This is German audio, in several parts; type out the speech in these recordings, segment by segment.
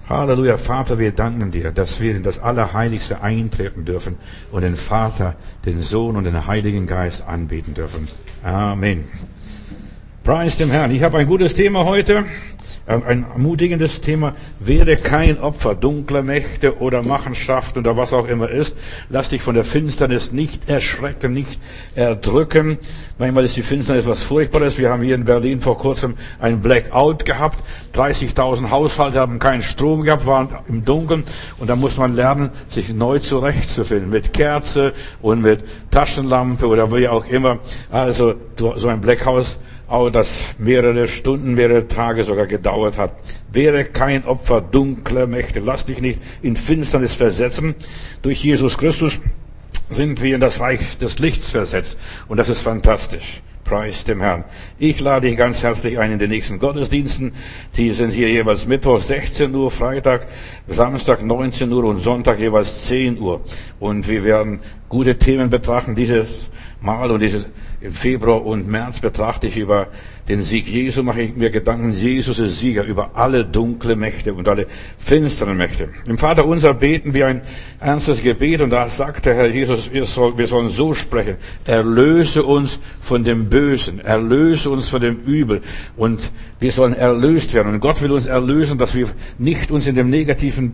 Halleluja, Vater, wir danken dir, dass wir in das Allerheiligste eintreten dürfen und den Vater, den Sohn und den Heiligen Geist anbeten dürfen. Amen. Preis dem Herrn. Ich habe ein gutes Thema heute, ein ermutigendes Thema. Werde kein Opfer dunkler Mächte oder Machenschaften oder was auch immer ist. Lass dich von der Finsternis nicht erschrecken, nicht erdrücken. Manchmal ist die Finsternis was Furchtbares. Wir haben hier in Berlin vor kurzem ein Blackout gehabt. 30.000 Haushalte haben keinen Strom gehabt, waren im Dunkeln. Und da muss man lernen, sich neu zurechtzufinden. Mit Kerze und mit Taschenlampe oder wie auch immer. Also so ein Blackout, das mehrere Stunden, mehrere Tage sogar gedauert hat. Wäre kein Opfer dunkler Mächte. Lass dich nicht in Finsternis versetzen. Durch Jesus Christus sind wir in das Reich des Lichts versetzt. Und das ist fantastisch. Preis dem Herrn. Ich lade dich ganz herzlich ein in den nächsten Gottesdiensten. Die sind hier jeweils Mittwoch 16 Uhr, Freitag, Samstag 19 Uhr und Sonntag jeweils 10 Uhr. Und wir werden gute Themen betrachten. Dieses Mal und im Februar und März betrachte ich über den Sieg Jesu, mache ich mir Gedanken. Jesus ist Sieger über alle dunkle Mächte und alle finsteren Mächte. Im Vater unser beten wir ein ernstes Gebet und da sagt der Herr Jesus, wir sollen so sprechen: Erlöse uns von dem Bösen, erlöse uns von dem Übel, und wir sollen erlöst werden. Und Gott will uns erlösen, dass wir nicht uns in dem negativen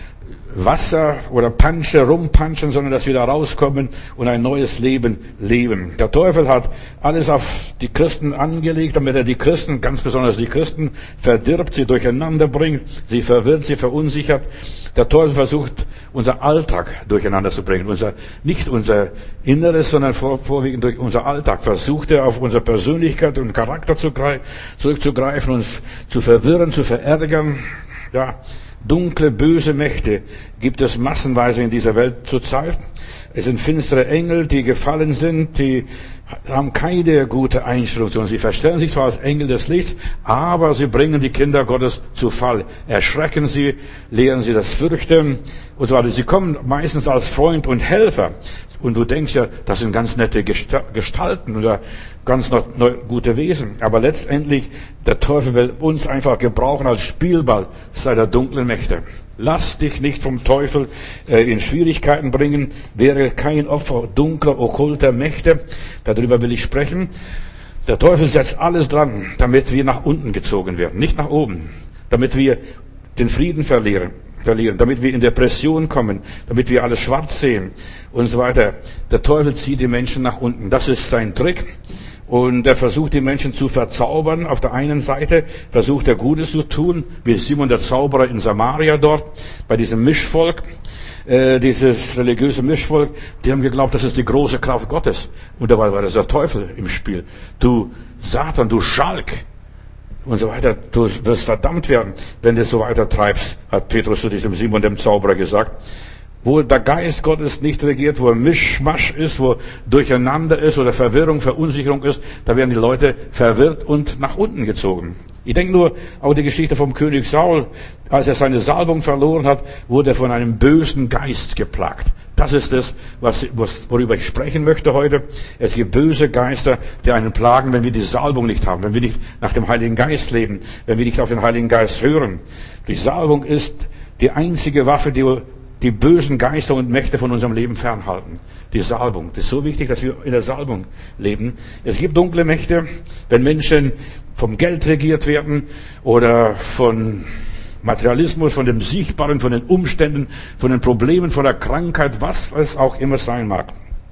Wasser oder rumpanschen, sondern dass wir da rauskommen und ein neues Leben leben. Der Teufel hat alles auf die Christen angelegt, damit er die Christen, ganz besonders die Christen, verdirbt, sie durcheinander bringt, sie verwirrt, sie verunsichert. Der Teufel versucht, unser Alltag durcheinander zu bringen. Nicht unser Inneres, sondern vorwiegend durch unser Alltag versucht er, auf unsere Persönlichkeit und Charakter zurückzugreifen, uns zu verwirren, zu verärgern. Ja, dunkle, böse Mächte gibt es massenweise in dieser Welt zurzeit. Es sind finstere Engel, die gefallen sind, die haben keine gute Einstellung zu uns. Sie verstellen sich zwar als Engel des Lichts, aber sie bringen die Kinder Gottes zu Fall. Erschrecken sie, lehren sie das Fürchten und so weiter. Sie kommen meistens als Freund und Helfer. Und du denkst ja, das sind ganz nette Gestalten oder ganz gute Wesen. Aber letztendlich, der Teufel will uns einfach gebrauchen als Spielball seiner dunklen Mächte. Lass dich nicht vom Teufel in Schwierigkeiten bringen. Wäre kein Opfer dunkler, okkulter Mächte. Darüber will ich sprechen. Der Teufel setzt alles dran, damit wir nach unten gezogen werden, nicht nach oben. Damit wir den Frieden verlieren, damit wir in Depression kommen, damit wir alles schwarz sehen und so weiter. Der Teufel zieht die Menschen nach unten. Das ist sein Trick. Und er versucht, die Menschen zu verzaubern. Auf der einen Seite versucht er, Gutes zu tun, wie Simon der Zauberer in Samaria dort, bei diesem Mischvolk, dieses religiöse Mischvolk. Die haben geglaubt, das ist die große Kraft Gottes. Und dabei war das der Teufel im Spiel. Du Satan, du Schalk und so weiter, du wirst verdammt werden, wenn du so weiter treibst, hat Petrus zu diesem Simon dem Zauberer gesagt. Wo der Geist Gottes nicht regiert, wo Mischmasch ist, wo Durcheinander ist oder Verwirrung, Verunsicherung ist, da werden die Leute verwirrt und nach unten gezogen. Ich denke nur auch die Geschichte vom König Saul. Als er seine Salbung verloren hat, wurde er von einem bösen Geist geplagt. Das ist es, worüber ich sprechen möchte heute. Es gibt böse Geister, die einen plagen, wenn wir die Salbung nicht haben, wenn wir nicht nach dem Heiligen Geist leben, wenn wir nicht auf den Heiligen Geist hören. Die Salbung ist die einzige Waffe, die bösen Geister und Mächte von unserem Leben fernhalten. Die Salbung. Das ist so wichtig, dass wir in der Salbung leben. Es gibt dunkle Mächte, wenn Menschen vom Geld regiert werden oder von Materialismus, von dem Sichtbaren, von den Umständen, von den Problemen, von der Krankheit, was es auch immer sein mag.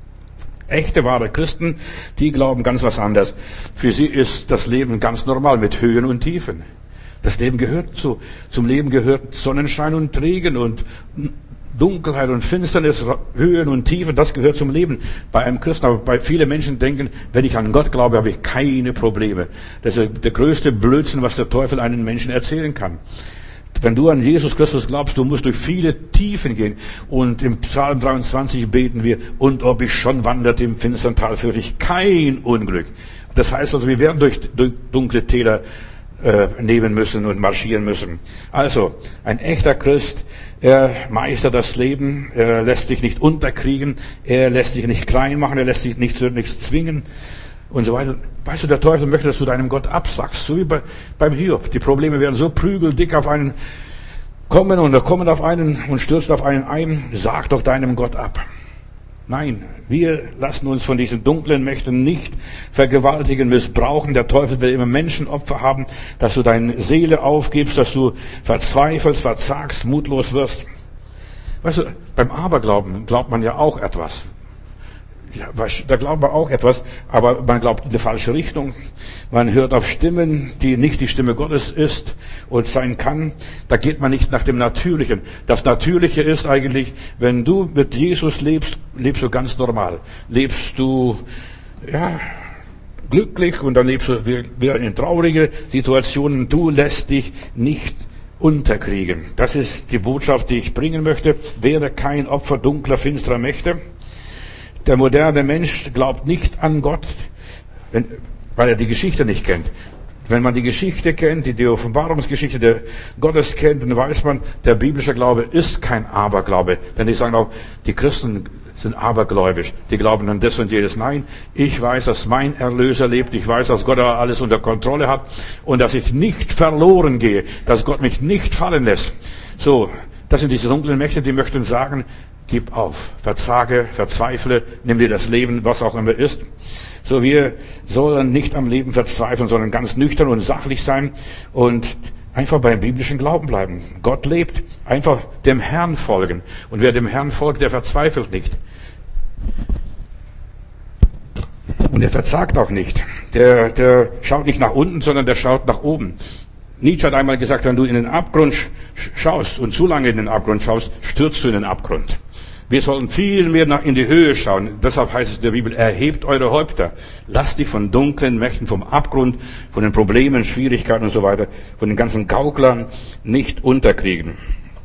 Echte, wahre Christen, die glauben ganz was anderes. Für sie ist das Leben ganz normal mit Höhen und Tiefen. Das Leben gehört zum Leben gehört Sonnenschein und Regen und Dunkelheit und Finsternis, Höhen und Tiefen, das gehört zum Leben bei einem Christen. Aber bei vielen Menschen denken, wenn ich an Gott glaube, habe ich keine Probleme. Das ist der größte Blödsinn, was der Teufel einem Menschen erzählen kann. Wenn du an Jesus Christus glaubst, du musst durch viele Tiefen gehen. Und im Psalm 23 beten wir, und ob ich schon wanderte im finstern Tal, fürchte ich kein Unglück. Das heißt also, wir werden durch dunkle Täler nehmen müssen und marschieren müssen. Also, ein echter Christ, er meistert das Leben, er lässt sich nicht unterkriegen, er lässt sich nicht klein machen, er lässt sich nicht zu nichts zwingen und so weiter. Weißt du, der Teufel möchte, dass du deinem Gott absagst, so wie beim Hiob. Die Probleme werden so prügeldick auf einen kommen auf einen und stürzen auf einen ein, sag doch deinem Gott ab. Nein, wir lassen uns von diesen dunklen Mächten nicht vergewaltigen, missbrauchen. Der Teufel will immer Menschenopfer haben, dass du deine Seele aufgibst, dass du verzweifelst, verzagst, mutlos wirst. Weißt du, beim Aberglauben glaubt man ja auch etwas. Ja, da glaubt man auch etwas, aber man glaubt in die falsche Richtung. Man hört auf Stimmen, die nicht die Stimme Gottes ist und sein kann. Da geht man nicht nach dem Natürlichen. Das Natürliche ist eigentlich, wenn du mit Jesus lebst, lebst du ganz normal. Lebst du, ja, glücklich und dann lebst du wieder in traurige Situationen. Du lässt dich nicht unterkriegen. Das ist die Botschaft, die ich bringen möchte. Werde kein Opfer dunkler, finsterer Mächte. Der moderne Mensch glaubt nicht an Gott, weil er die Geschichte nicht kennt. Wenn man die Geschichte kennt, die Offenbarungsgeschichte der Gottes kennt, dann weiß man, der biblische Glaube ist kein Aberglaube. Denn die sagen auch, die Christen sind abergläubisch. Die glauben an das und jedes. Nein, ich weiß, dass mein Erlöser lebt. Ich weiß, dass Gott alles unter Kontrolle hat und dass ich nicht verloren gehe, dass Gott mich nicht fallen lässt. So, das sind diese dunklen Mächte, die möchten sagen, gib auf, verzage, verzweifle, nimm dir das Leben, was auch immer ist. So, wir sollen nicht am Leben verzweifeln, sondern ganz nüchtern und sachlich sein und einfach beim biblischen Glauben bleiben. Gott lebt, einfach dem Herrn folgen. Und wer dem Herrn folgt, der verzweifelt nicht. Und er verzagt auch nicht. Der schaut nicht nach unten, sondern der schaut nach oben. Nietzsche hat einmal gesagt, wenn du in den Abgrund schaust und zu lange in den Abgrund schaust, stürzt du in den Abgrund. Wir sollten viel mehr in die Höhe schauen. Deshalb heißt es in der Bibel, erhebt eure Häupter. Lasst dich von dunklen Mächten, vom Abgrund, von den Problemen, Schwierigkeiten und so weiter, von den ganzen Gauklern nicht unterkriegen.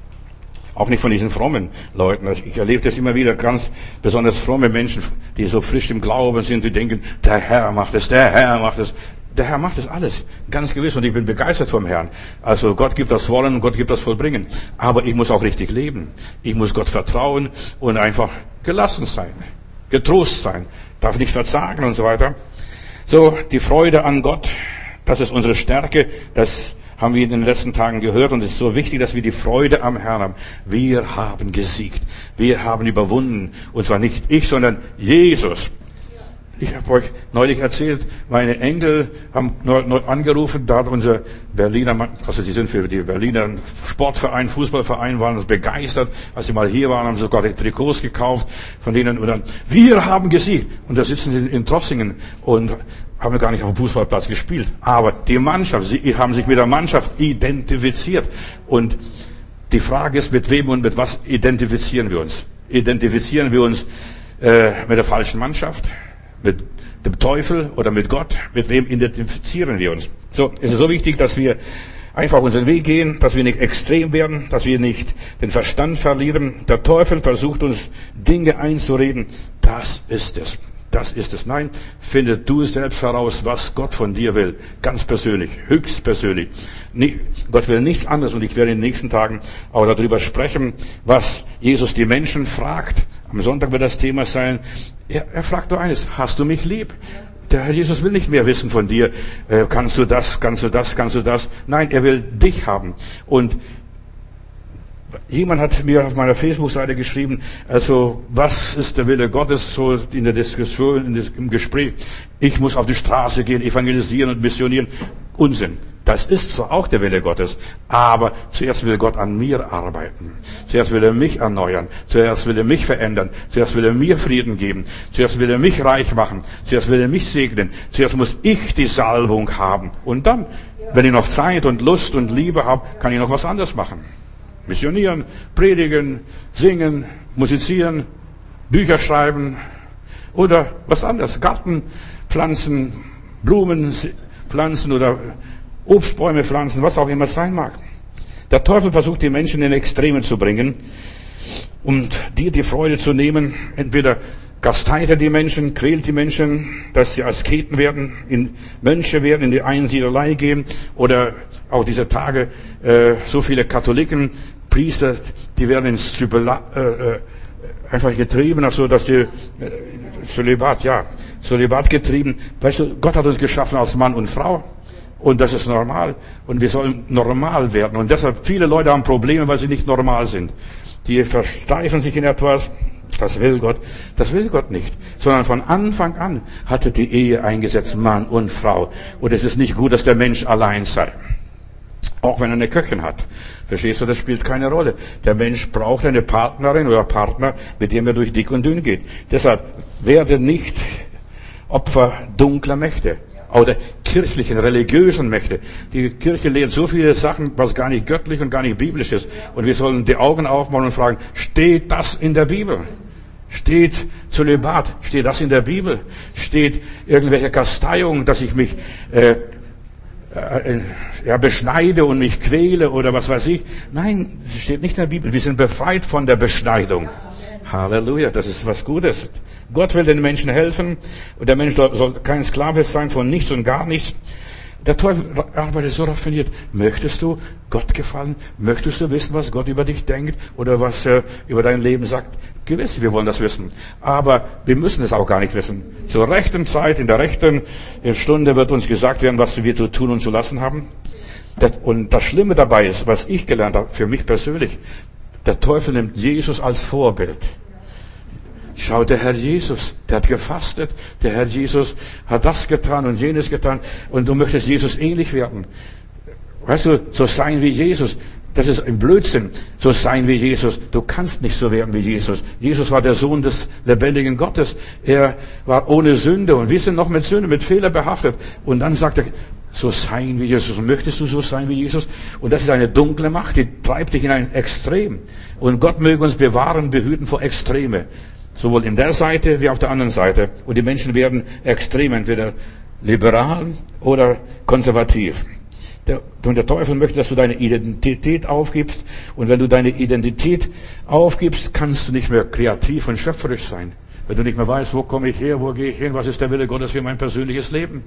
Auch nicht von diesen frommen Leuten. Also ich erlebe das immer wieder, ganz besonders fromme Menschen, die so frisch im Glauben sind, die denken, der Herr macht es, der Herr macht es. Der Herr macht das alles, ganz gewiss, und ich bin begeistert vom Herrn. Also Gott gibt das Wollen und Gott gibt das Vollbringen. Aber ich muss auch richtig leben. Ich muss Gott vertrauen und einfach gelassen sein, getrost sein, darf nicht verzagen und so weiter. So, die Freude an Gott, das ist unsere Stärke, das haben wir in den letzten Tagen gehört und es ist so wichtig, dass wir die Freude am Herrn haben. Wir haben gesiegt, wir haben überwunden, und zwar nicht ich, sondern Jesus. Ich habe euch neulich erzählt, meine Enkel haben angerufen, da hat unser Berliner Mann, also sie sind für die Berliner Sportverein, Fußballverein, waren begeistert. Als sie mal hier waren, haben sie sogar die Trikots gekauft von denen und dann, wir haben gesiegt. Und da sitzen sie in Trossingen und haben gar nicht auf dem Fußballplatz gespielt. Aber die Mannschaft, sie haben sich mit der Mannschaft identifiziert. Und die Frage ist, mit wem und mit was identifizieren wir uns? Identifizieren wir uns mit der falschen Mannschaft? Mit dem Teufel oder mit Gott? Mit wem identifizieren wir uns? So, es ist so wichtig, dass wir einfach unseren Weg gehen, dass wir nicht extrem werden, dass wir nicht den Verstand verlieren. Der Teufel versucht uns Dinge einzureden. Das ist es. Das ist es. Nein, finde du selbst heraus, was Gott von dir will. Ganz persönlich, höchst persönlich. Gott will nichts anderes und ich werde in den nächsten Tagen auch darüber sprechen, was Jesus die Menschen fragt. Am Sonntag wird das Thema sein. Er fragt nur eines, hast du mich lieb? Der Herr Jesus will nicht mehr wissen von dir, kannst du das, kannst du das, kannst du das. Nein, er will dich haben. Und jemand hat mir auf meiner Facebook-Seite geschrieben, also was ist der Wille Gottes, so in der Diskussion, im Gespräch, ich muss auf die Straße gehen, evangelisieren und missionieren. Unsinn. Das ist zwar auch der Wille Gottes, aber zuerst will Gott an mir arbeiten. Zuerst will er mich erneuern. Zuerst will er mich verändern. Zuerst will er mir Frieden geben. Zuerst will er mich reich machen. Zuerst will er mich segnen. Zuerst muss ich die Salbung haben. Und dann, wenn ich noch Zeit und Lust und Liebe habe, kann ich noch was anderes machen. Missionieren, predigen, singen, musizieren, Bücher schreiben oder was anderes. Garten pflanzen, Blumen pflanzen oder Obstbäume pflanzen, was auch immer es sein mag. Der Teufel versucht, die Menschen in Extremen zu bringen und dir die Freude zu nehmen. Entweder kasteit er die Menschen, quält die Menschen, dass sie Asketen werden, in Mönche werden, in die Einsiedelei gehen, oder auch diese Tage so viele Katholiken, Priester, die werden ins einfach getrieben, also dass die Zölibat getrieben. Weißt du, Gott hat uns geschaffen als Mann und Frau. Und das ist normal. Und wir sollen normal werden. Und deshalb, viele Leute haben Probleme, weil sie nicht normal sind. Die versteifen sich in etwas. Das will Gott nicht. Sondern von Anfang an hatte die Ehe eingesetzt, Mann und Frau. Und es ist nicht gut, dass der Mensch allein sei. Auch wenn er eine Köchin hat. Verstehst du, das spielt keine Rolle. Der Mensch braucht eine Partnerin oder Partner, mit dem er durch dick und dünn geht. Deshalb werde nicht Opfer dunkler Mächte oder kirchlichen, religiösen Mächte. Die Kirche lehrt so viele Sachen, was gar nicht göttlich und gar nicht biblisch ist. Und wir sollen die Augen aufmachen und fragen, steht das in der Bibel? Steht Zölibat? Steht das in der Bibel? Steht irgendwelche Kasteiung, dass ich mich beschneide und mich quäle oder was weiß ich? Nein, das steht nicht in der Bibel. Wir sind befreit von der Beschneidung. Halleluja, das ist was Gutes. Gott will den Menschen helfen und der Mensch soll kein Sklave sein von nichts und gar nichts. Der Teufel arbeitet so raffiniert. Möchtest du Gott gefallen? Möchtest du wissen, was Gott über dich denkt oder was er über dein Leben sagt? Gewiss, wir wollen das wissen. Aber wir müssen es auch gar nicht wissen. Zur rechten Zeit, in der rechten Stunde wird uns gesagt werden, was wir zu tun und zu lassen haben. Und das Schlimme dabei ist, was ich gelernt habe, für mich persönlich, der Teufel nimmt Jesus als Vorbild. Schau, der Herr Jesus, der hat gefastet. Der Herr Jesus hat das getan und jenes getan. Und du möchtest Jesus ähnlich werden. Weißt du, so sein wie Jesus. Das ist ein Blödsinn. So sein wie Jesus. Du kannst nicht so werden wie Jesus. Jesus war der Sohn des lebendigen Gottes. Er war ohne Sünde. Und wir sind noch mit Sünde, mit Fehler behaftet. Und dann sagt er, so sein wie Jesus. Möchtest du so sein wie Jesus? Und das ist eine dunkle Macht, die treibt dich in ein Extrem. Und Gott möge uns bewahren, behüten vor Extreme. Sowohl in der Seite wie auf der anderen Seite. Und die Menschen werden extrem, entweder liberal oder konservativ. Und der Teufel möchte, dass du deine Identität aufgibst. Und wenn du deine Identität aufgibst, kannst du nicht mehr kreativ und schöpferisch sein. Wenn du nicht mehr weißt, wo komme ich her, wo gehe ich hin, was ist der Wille Gottes für mein persönliches Leben.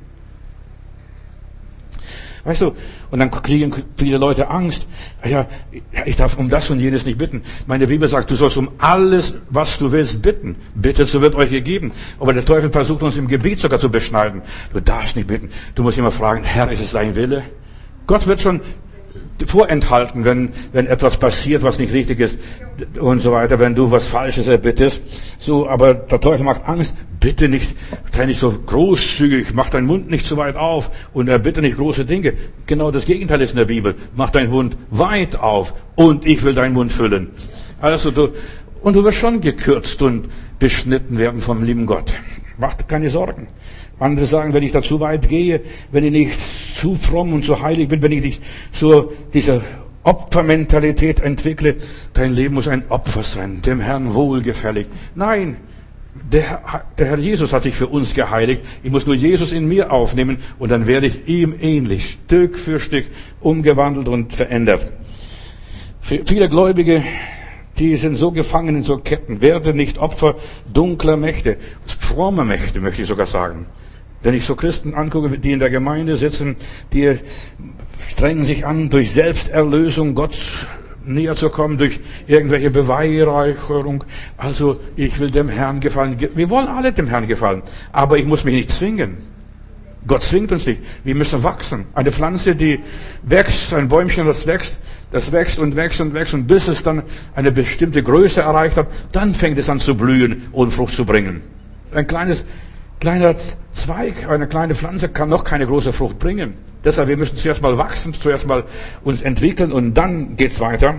Weißt du, und dann kriegen viele Leute Angst. Ja, ich darf um das und jenes nicht bitten. Meine Bibel sagt, du sollst um alles, was du willst, bitten. Bittet, so wird euch gegeben. Aber der Teufel versucht uns im Gebet sogar zu beschneiden. Du darfst nicht bitten. Du musst immer fragen, Herr, ist es dein Wille? Gott wird schon vorenthalten, wenn etwas passiert, was nicht richtig ist und so weiter, wenn du was Falsches erbittest. So, aber der Teufel macht Angst. Bitte nicht, sei nicht so großzügig, mach deinen Mund nicht zu weit auf und erbitte nicht große Dinge. Genau das Gegenteil ist in der Bibel. Mach deinen Mund weit auf und ich will deinen Mund füllen. Also du wirst schon gekürzt und beschnitten werden vom lieben Gott. Mach keine Sorgen. Andere sagen, wenn ich da zu weit gehe, wenn ich nicht zu fromm und zu heilig bin, wenn ich nicht so diese Opfermentalität entwickle, dein Leben muss ein Opfer sein, dem Herrn wohlgefällig. Nein, der Herr Jesus hat sich für uns geheiligt. Ich muss nur Jesus in mir aufnehmen und dann werde ich ihm ähnlich, Stück für Stück umgewandelt und verändert. Viele Gläubige, die sind so gefangen in so Ketten, werde nicht Opfer dunkler Mächte, frommer Mächte, möchte ich sogar sagen. Wenn ich so Christen angucke, die in der Gemeinde sitzen, die strengen sich an, durch Selbsterlösung Gott näher zu kommen, durch irgendwelche Beweihräucherung. Also, ich will dem Herrn gefallen. Wir wollen alle dem Herrn gefallen. Aber ich muss mich nicht zwingen. Gott zwingt uns nicht. Wir müssen wachsen. Eine Pflanze, die wächst, ein Bäumchen, das wächst und wächst und wächst und bis es dann eine bestimmte Größe erreicht hat, dann fängt es an zu blühen und Frucht zu bringen. Ein kleiner Zweig, eine kleine Pflanze kann noch keine große Frucht bringen. Deshalb, wir müssen zuerst mal wachsen, zuerst mal uns entwickeln und dann geht's weiter.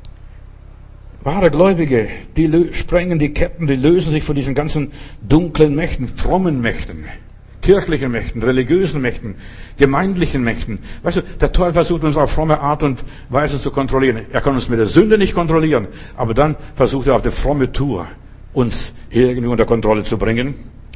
Wahre Gläubige, die sprengen die Ketten, die lösen sich von diesen ganzen dunklen Mächten, frommen Mächten, kirchlichen Mächten, religiösen Mächten, gemeindlichen Mächten. Weißt du, der Teufel versucht uns auf fromme Art und Weise zu kontrollieren. Er kann uns mit der Sünde nicht kontrollieren, aber dann versucht er auf der fromme Tour uns irgendwie unter Kontrolle zu bringen.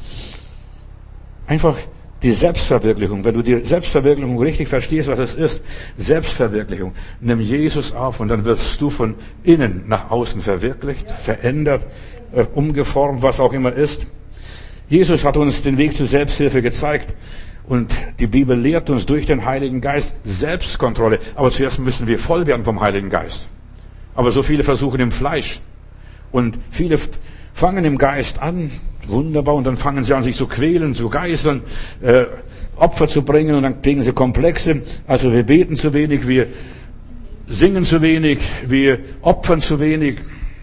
Einfach die Selbstverwirklichung. Wenn du die Selbstverwirklichung richtig verstehst, was es ist, Selbstverwirklichung, nimm Jesus auf und dann wirst du von innen nach außen verwirklicht, verändert, umgeformt, was auch immer ist. Jesus hat uns den Weg zur Selbsthilfe gezeigt und die Bibel lehrt uns durch den Heiligen Geist Selbstkontrolle. Aber zuerst müssen wir voll werden vom Heiligen Geist. Aber so viele versuchen im Fleisch und viele fangen im Geist an, wunderbar, und dann fangen sie an, sich zu quälen, zu geißeln, Opfer zu bringen und dann kriegen sie Komplexe. Also wir beten zu wenig, wir singen zu wenig, wir opfern zu wenig.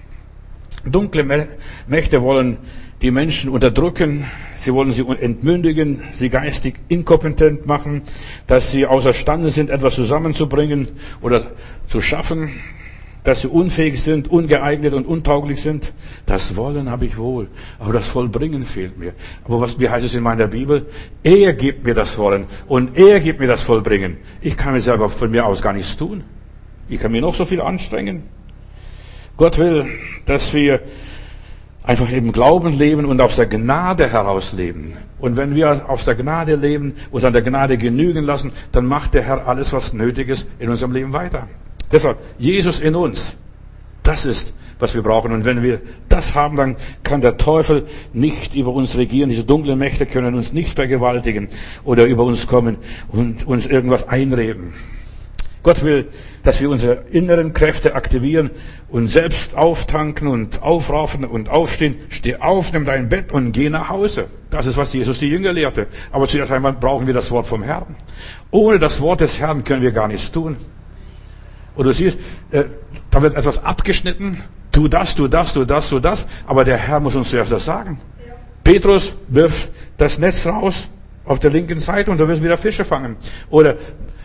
Dunkle Mächte wollen die Menschen unterdrücken, sie wollen sie entmündigen, sie geistig inkompetent machen, dass sie außerstande sind, etwas zusammenzubringen oder zu schaffen, dass sie unfähig sind, ungeeignet und untauglich sind. Das Wollen habe ich wohl, aber das Vollbringen fehlt mir. Aber wie heißt es in meiner Bibel? Er gibt mir das Wollen und er gibt mir das Vollbringen. Ich kann mir selber von mir aus gar nichts tun. Ich kann mir noch so viel anstrengen. Gott will, dass wir einfach im Glauben leben und aus der Gnade heraus leben. Und wenn wir aus der Gnade leben und an der Gnade genügen lassen, dann macht der Herr alles, was nötig ist, in unserem Leben weiter. Deshalb, Jesus in uns, das ist, was wir brauchen. Und wenn wir das haben, dann kann der Teufel nicht über uns regieren. Diese dunklen Mächte können uns nicht vergewaltigen oder über uns kommen und uns irgendwas einreden. Gott will, dass wir unsere inneren Kräfte aktivieren und selbst auftanken und aufraufen und aufstehen. Steh auf, nimm dein Bett und geh nach Hause. Das ist, was Jesus die Jünger lehrte. Aber zuerst einmal brauchen wir das Wort vom Herrn. Ohne das Wort des Herrn können wir gar nichts tun. Und du siehst, da wird etwas abgeschnitten. Tu das, tu das, tu das, tu das. Aber der Herr muss uns zuerst das sagen. Ja. Petrus, wirf das Netz raus auf der linken Seite und du wirst wieder Fische fangen. Oder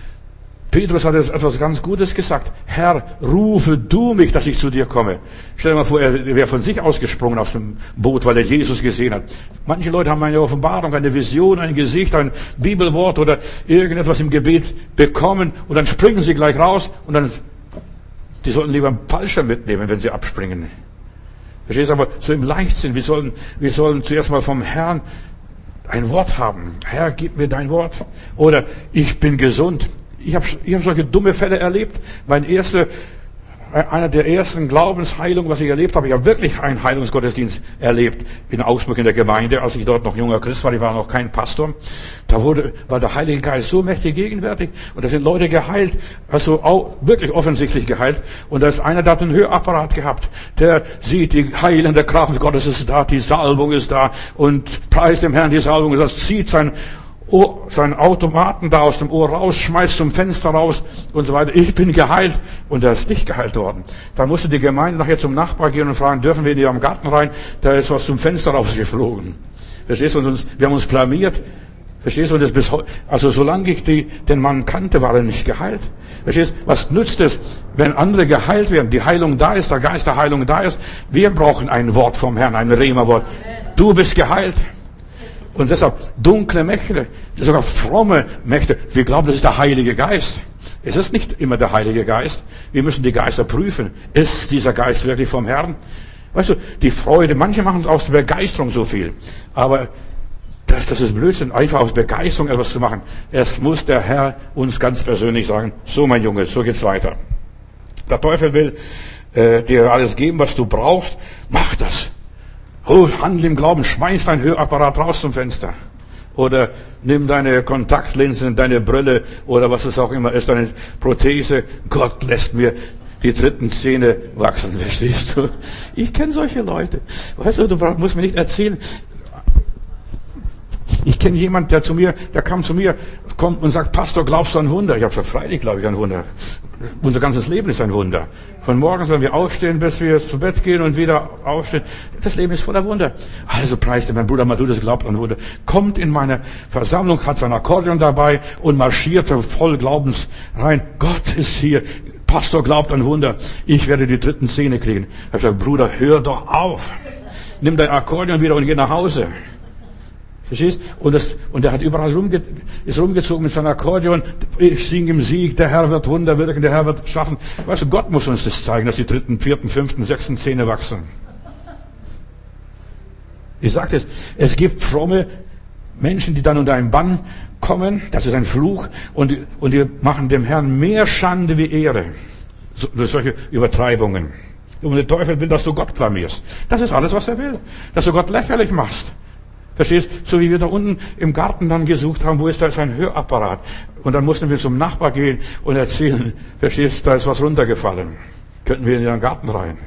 Petrus hat etwas ganz Gutes gesagt. Herr, rufe du mich, dass ich zu dir komme. Stell dir mal vor, er wäre von sich ausgesprungen aus dem Boot, weil er Jesus gesehen hat. Manche Leute haben eine Offenbarung, eine Vision, ein Gesicht, ein Bibelwort oder irgendetwas im Gebet bekommen und dann springen sie gleich raus und dann, die sollten lieber einen Fallschirm mitnehmen, wenn sie abspringen. Verstehst du? Aber so im Leichtsinn, wir sollen zuerst mal vom Herrn ein Wort haben. Herr, gib mir dein Wort. Oder ich bin gesund. Ich hab solche dumme Fälle erlebt. Einer der ersten Glaubensheilungen, was ich erlebt habe, ich habe wirklich einen Heilungsgottesdienst erlebt in Augsburg in der Gemeinde, als ich dort noch junger Christ war, ich war noch kein Pastor. Da war der Heilige Geist so mächtig gegenwärtig und da sind Leute geheilt, also auch wirklich offensichtlich geheilt. Und da ist einer, der hat einen Hörapparat gehabt, der sieht, die heilende Kraft Gottes ist da, die Salbung ist da und preist dem Herrn die Salbung, das zieht seinen Automaten da aus dem Ohr raus, schmeißt zum Fenster raus und so weiter. Ich bin geheilt und er ist nicht geheilt worden. Da musste die Gemeinde nachher zum Nachbar gehen und fragen, dürfen wir in ihrem Garten rein? Da ist was zum Fenster rausgeflogen. Verstehst du? Und wir haben uns blamiert. Verstehst du? Und das bis heute, also solange ich den Mann kannte, war er nicht geheilt. Verstehst du? Was nützt es, wenn andere geheilt werden? Die Heilung da ist, der Geist der Heilung da ist. Wir brauchen ein Wort vom Herrn, ein Rema-Wort. Du bist geheilt. Und deshalb dunkle Mächte, sogar fromme Mächte. Wir glauben, das ist der Heilige Geist. Es ist nicht immer der Heilige Geist. Wir müssen die Geister prüfen. Ist dieser Geist wirklich vom Herrn? Weißt du, die Freude, manche machen es aus Begeisterung so viel. Aber das ist Blödsinn, einfach aus Begeisterung etwas zu machen. Es muss der Herr uns ganz persönlich sagen, so mein Junge, so geht's weiter. Der Teufel will dir alles geben, was du brauchst. Mach das. Handel im Glauben, schmeiß dein Hörapparat raus zum Fenster. Oder nimm deine Kontaktlinsen, deine Brille oder was es auch immer ist, deine Prothese. Gott lässt mir die dritten Zähne wachsen, verstehst du? Ich kenne solche Leute. Weißt du, musst mir nicht erzählen. Ich kenne jemanden, der kam zu mir, kommt und sagt, Pastor, glaubst du an Wunder? Ich habe gesagt, freilich glaube ich an Wunder. Unser ganzes Leben ist ein Wunder. Von morgens, wenn wir aufstehen, bis wir zu Bett gehen und wieder aufstehen. Das Leben ist voller Wunder. Also preist mein Bruder Matthäus glaubt an Wunder. Kommt in meine Versammlung, hat sein Akkordeon dabei und marschiert voll Glaubens rein. Gott ist hier. Pastor glaubt an Wunder. Ich werde die dritten Zähne kriegen. Ich habe gesagt, Bruder, hör doch auf. Nimm dein Akkordeon wieder und geh nach Hause. Verstehst? Und er hat überall ist rumgezogen mit seinem Akkordeon. Ich singe im Sieg, der Herr wird Wunder wirken, der Herr wird schaffen. Weißt du, Gott muss uns das zeigen, dass die dritten, vierten, fünften, sechsten Zähne wachsen. Ich sage es gibt fromme Menschen, die dann unter einen Bann kommen. Das ist ein Fluch. Und die machen dem Herrn mehr Schande wie Ehre. Durch solche Übertreibungen. Und der Teufel will, dass du Gott blamierst. Das ist alles, was er will. Dass du Gott lächerlich machst. Verstehst? So wie wir da unten im Garten dann gesucht haben, wo ist da sein Hörapparat? Und dann mussten wir zum Nachbar gehen und erzählen, verstehst, da ist was runtergefallen. Könnten wir in den Garten rein.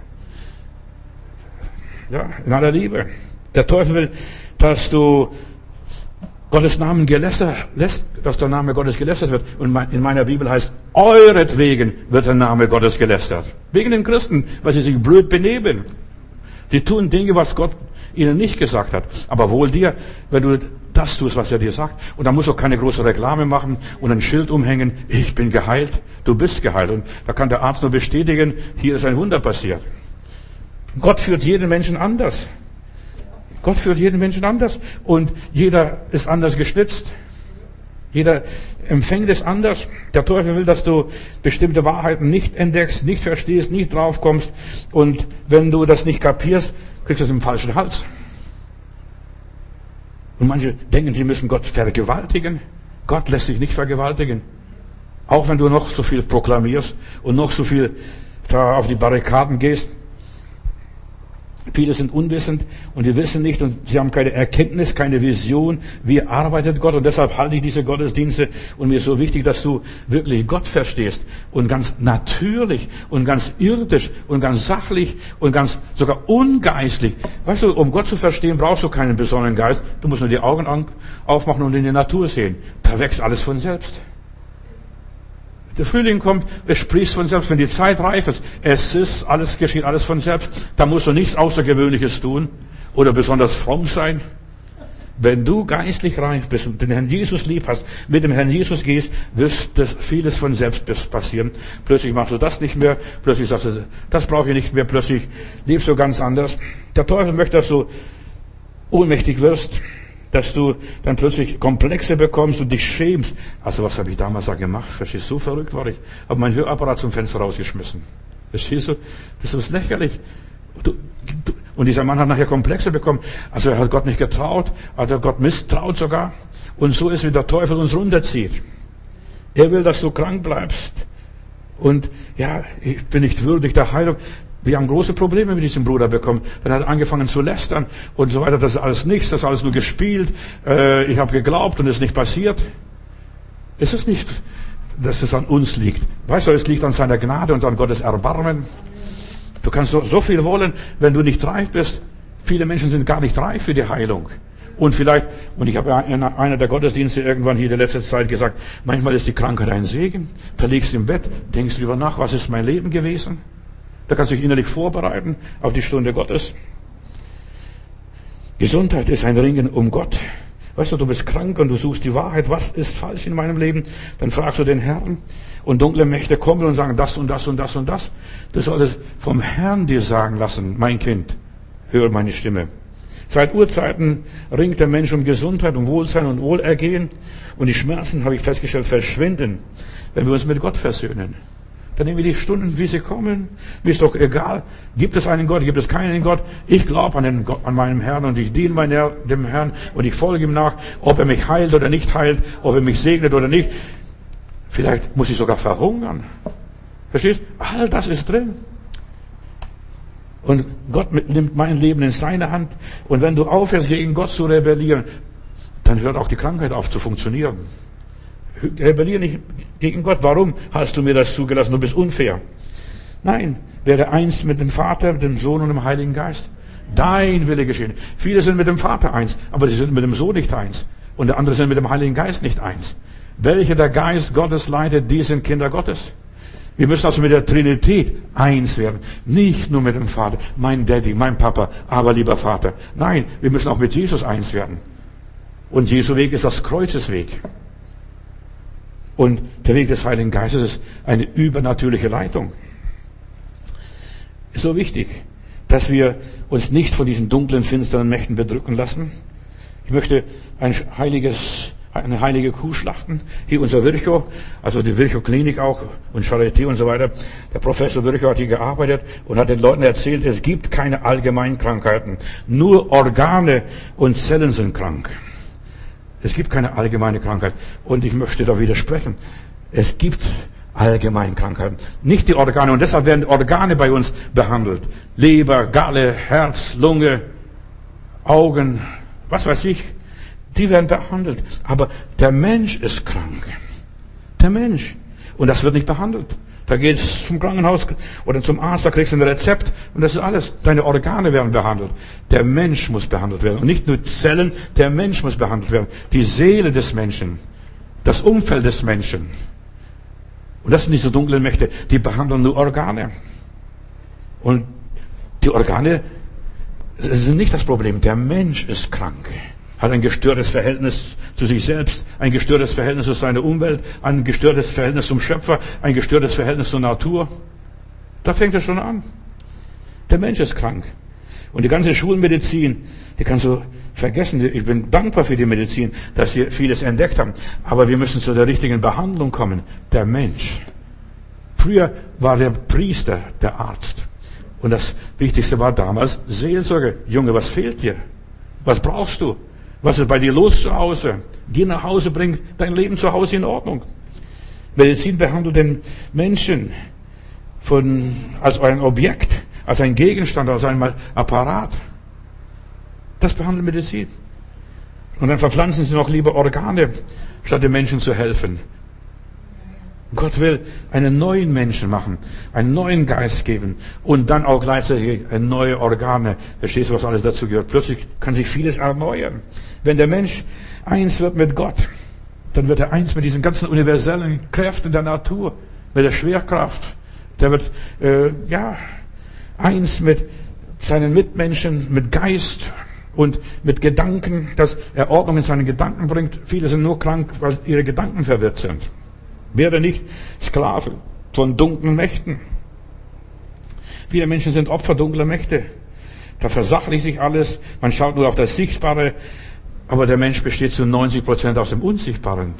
Ja, in aller Liebe. Der Teufel will, dass du Gottes Namen lässt, dass der Name Gottes gelästert wird. Und in meiner Bibel heißt, euretwegen wird der Name Gottes gelästert. Wegen den Christen, weil sie sich blöd benehmen. Die tun Dinge, was Gott ihnen nicht gesagt hat. Aber wohl dir, wenn du das tust, was er dir sagt. Und da musst du auch keine große Reklame machen und ein Schild umhängen. Ich bin geheilt, du bist geheilt. Und da kann der Arzt nur bestätigen, hier ist ein Wunder passiert. Gott führt jeden Menschen anders. Gott führt jeden Menschen anders. Und jeder ist anders geschnitzt. Jeder empfängt es anders. Der Teufel will, dass du bestimmte Wahrheiten nicht entdeckst, nicht verstehst, nicht draufkommst. Und wenn du das nicht kapierst, kriegst du es im falschen Hals. Und manche denken, sie müssen Gott vergewaltigen. Gott lässt sich nicht vergewaltigen. Auch wenn du noch so viel proklamierst und noch so viel da auf die Barrikaden gehst. Viele sind unwissend und die wissen nicht und sie haben keine Erkenntnis, keine Vision, wie arbeitet Gott. Und deshalb halte ich diese Gottesdienste und mir ist so wichtig, dass du wirklich Gott verstehst und ganz natürlich und ganz irdisch und ganz sachlich und ganz sogar ungeistlich. Weißt du, um Gott zu verstehen, brauchst du keinen besonderen Geist. Du musst nur die Augen aufmachen und in die Natur sehen. Da wächst alles von selbst. Der Frühling kommt, es sprießt von selbst, wenn die Zeit reif ist. Alles geschieht alles von selbst. Da musst du nichts Außergewöhnliches tun oder besonders fromm sein. Wenn du geistlich reif bist und den Herrn Jesus lieb hast, mit dem Herrn Jesus gehst, wird das vieles von selbst passieren. Plötzlich machst du das nicht mehr, plötzlich sagst du, das brauche ich nicht mehr, plötzlich lebst du ganz anders. Der Teufel möchte, dass du ohnmächtig wirst, dass du dann plötzlich Komplexe bekommst und dich schämst. Also was habe ich damals da gemacht? Verstehst du, so verrückt war ich. Habe meinen Hörapparat zum Fenster rausgeschmissen. Verstehst du? Das ist lächerlich. Und dieser Mann hat nachher Komplexe bekommen. Also er hat Gott nicht getraut, hat er Gott misstraut sogar. Und so ist, wie der Teufel uns runterzieht. Er will, dass du krank bleibst. Und ja, ich bin nicht würdig der Heilung. Wir haben große Probleme mit diesem Bruder bekommen. Dann hat er angefangen zu lästern und so weiter. Das ist alles nichts, das ist alles nur gespielt. Ich habe geglaubt und es ist nicht passiert. Es ist nicht, dass es an uns liegt. Weißt du, es liegt an seiner Gnade und an Gottes Erbarmen. Du kannst so viel wollen, wenn du nicht reif bist. Viele Menschen sind gar nicht reif für die Heilung. Und vielleicht, und ich habe ja in einer der Gottesdienste irgendwann hier in der letzten Zeit gesagt, manchmal ist die Krankheit ein Segen. Da liegst du im Bett, denkst drüber nach, was ist mein Leben gewesen? Da kannst du dich innerlich vorbereiten auf die Stunde Gottes. Gesundheit ist ein Ringen um Gott. Weißt du, du bist krank und du suchst die Wahrheit. Was ist falsch in meinem Leben? Dann fragst du den Herrn. Und dunkle Mächte kommen und sagen, das und das und das und das. Du solltest vom Herrn dir sagen lassen, mein Kind, höre meine Stimme. Seit Urzeiten ringt der Mensch um Gesundheit, um Wohlsein und Wohlergehen. Und die Schmerzen, habe ich festgestellt, verschwinden, wenn wir uns mit Gott versöhnen. Dann nehmen wir die Stunden, wie sie kommen. Mir ist doch egal, gibt es einen Gott, gibt es keinen Gott. Ich glaube an meinem Herrn und ich diene dem Herrn und ich folge ihm nach, ob er mich heilt oder nicht heilt, ob er mich segnet oder nicht. Vielleicht muss ich sogar verhungern. Verstehst? All das ist drin. Und Gott nimmt mein Leben in seine Hand. Und wenn du aufhörst, gegen Gott zu rebellieren, dann hört auch die Krankheit auf zu funktionieren. Rebelliere nicht gegen Gott. Warum hast du mir das zugelassen? Du bist unfair. Nein, werde eins mit dem Vater, mit dem Sohn und dem Heiligen Geist. Dein Wille geschehen. Viele sind mit dem Vater eins, aber sie sind mit dem Sohn nicht eins. Und der andere sind mit dem Heiligen Geist nicht eins. Welche der Geist Gottes leitet, die sind Kinder Gottes. Wir müssen also mit der Trinität eins werden. Nicht nur mit dem Vater, mein Daddy, mein Papa, aber lieber Vater. Nein, wir müssen auch mit Jesus eins werden. Und Jesu Weg ist das Kreuzesweg. Und der Weg des Heiligen Geistes ist eine übernatürliche Leitung. Ist so wichtig, dass wir uns nicht von diesen dunklen, finsteren Mächten bedrücken lassen. Ich möchte eine heilige Kuh schlachten. Hier unser Virchow, also die Virchow-Klinik auch und Charité und so weiter. Der Professor Virchow hat hier gearbeitet und hat den Leuten erzählt, es gibt keine allgemeinen Krankheiten. Nur Organe und Zellen sind krank. Es gibt keine allgemeine Krankheit. Und ich möchte da widersprechen. Es gibt allgemeine Krankheiten. Nicht die Organe. Und deshalb werden Organe bei uns behandelt. Leber, Galle, Herz, Lunge, Augen, was weiß ich. Die werden behandelt. Aber der Mensch ist krank. Der Mensch. Und das wird nicht behandelt. Da gehst zum Krankenhaus oder zum Arzt, da kriegst du ein Rezept und das ist alles. Deine Organe werden behandelt. Der Mensch muss behandelt werden. Und nicht nur Zellen, der Mensch muss behandelt werden. Die Seele des Menschen. Das Umfeld des Menschen. Und das sind diese dunklen Mächte, die behandeln nur Organe. Und die Organe sind nicht das Problem. Der Mensch ist krank. Hat ein gestörtes Verhältnis zu sich selbst, ein gestörtes Verhältnis zu seiner Umwelt, ein gestörtes Verhältnis zum Schöpfer, ein gestörtes Verhältnis zur Natur. Da fängt es schon an. Der Mensch ist krank. Und die ganze Schulmedizin, die kannst du vergessen. Ich bin dankbar für die Medizin, dass sie vieles entdeckt haben. Aber wir müssen zu der richtigen Behandlung kommen. Der Mensch. Früher war der Priester der Arzt. Und das Wichtigste war damals Seelsorge. Junge, was fehlt dir? Was brauchst du? Was ist bei dir los zu Hause? Geh nach Hause, bring dein Leben zu Hause in Ordnung. Medizin behandelt den Menschen als ein Objekt, als ein Gegenstand, als ein Apparat. Das behandelt Medizin. Und dann verpflanzen sie noch lieber Organe, statt den Menschen zu helfen. Gott will einen neuen Menschen machen, einen neuen Geist geben und dann auch gleichzeitig neue Organe. Verstehst du, was alles dazu gehört? Plötzlich kann sich vieles erneuern. Wenn der Mensch eins wird mit Gott, dann wird er eins mit diesen ganzen universellen Kräften der Natur, mit der Schwerkraft. Der wird eins mit seinen Mitmenschen, mit Geist und mit Gedanken, dass er Ordnung in seinen Gedanken bringt. Viele sind nur krank, weil ihre Gedanken verwirrt sind. Werde nicht Sklave von dunklen Mächten. Viele Menschen sind Opfer dunkler Mächte. Da versachlicht sich alles. Man schaut nur auf das Sichtbare. Aber der Mensch besteht zu 90% aus dem Unsichtbaren.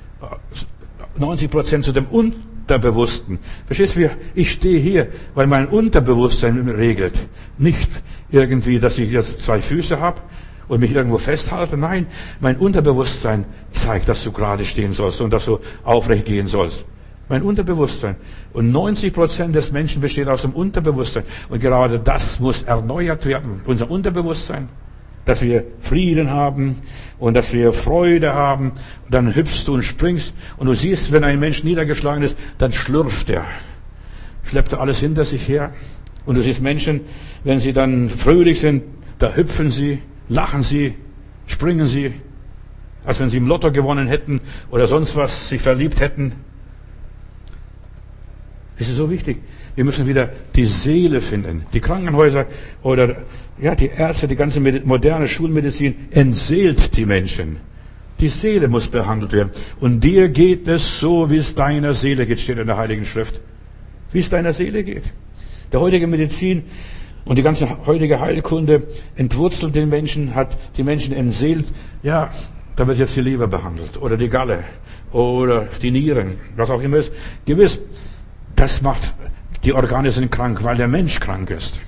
90% zu dem Unterbewussten. Verstehst du? Ich stehe hier, weil mein Unterbewusstsein regelt. Nicht irgendwie, dass ich jetzt 2 Füße habe und mich irgendwo festhalte. Nein, mein Unterbewusstsein zeigt, dass du gerade stehen sollst und dass du aufrecht gehen sollst. Mein Unterbewusstsein. Und 90% des Menschen besteht aus dem Unterbewusstsein. Und gerade das muss erneuert werden. Unser Unterbewusstsein. Dass wir Frieden haben und dass wir Freude haben. Und dann hüpfst du und springst. Und du siehst, wenn ein Mensch niedergeschlagen ist, dann schlürft er. Schleppt er alles hinter sich her. Und du siehst Menschen, wenn sie dann fröhlich sind, da hüpfen sie, lachen sie, springen sie, als wenn sie im Lotto gewonnen hätten oder sonst was, sich verliebt hätten. Das ist so wichtig. Wir müssen wieder die Seele finden. Die Krankenhäuser oder die Ärzte, die ganze moderne Schulmedizin entseelt die Menschen. Die Seele muss behandelt werden. Und dir geht es so, wie es deiner Seele geht, steht in der Heiligen Schrift. Wie es deiner Seele geht. Der heutige Medizin und die ganze heutige Heilkunde entwurzelt den Menschen, hat die Menschen entseelt. Ja, da wird jetzt die Leber behandelt oder die Galle oder die Nieren, was auch immer ist. Gewiss, das macht, die Organe sind krank, weil der Mensch krank ist.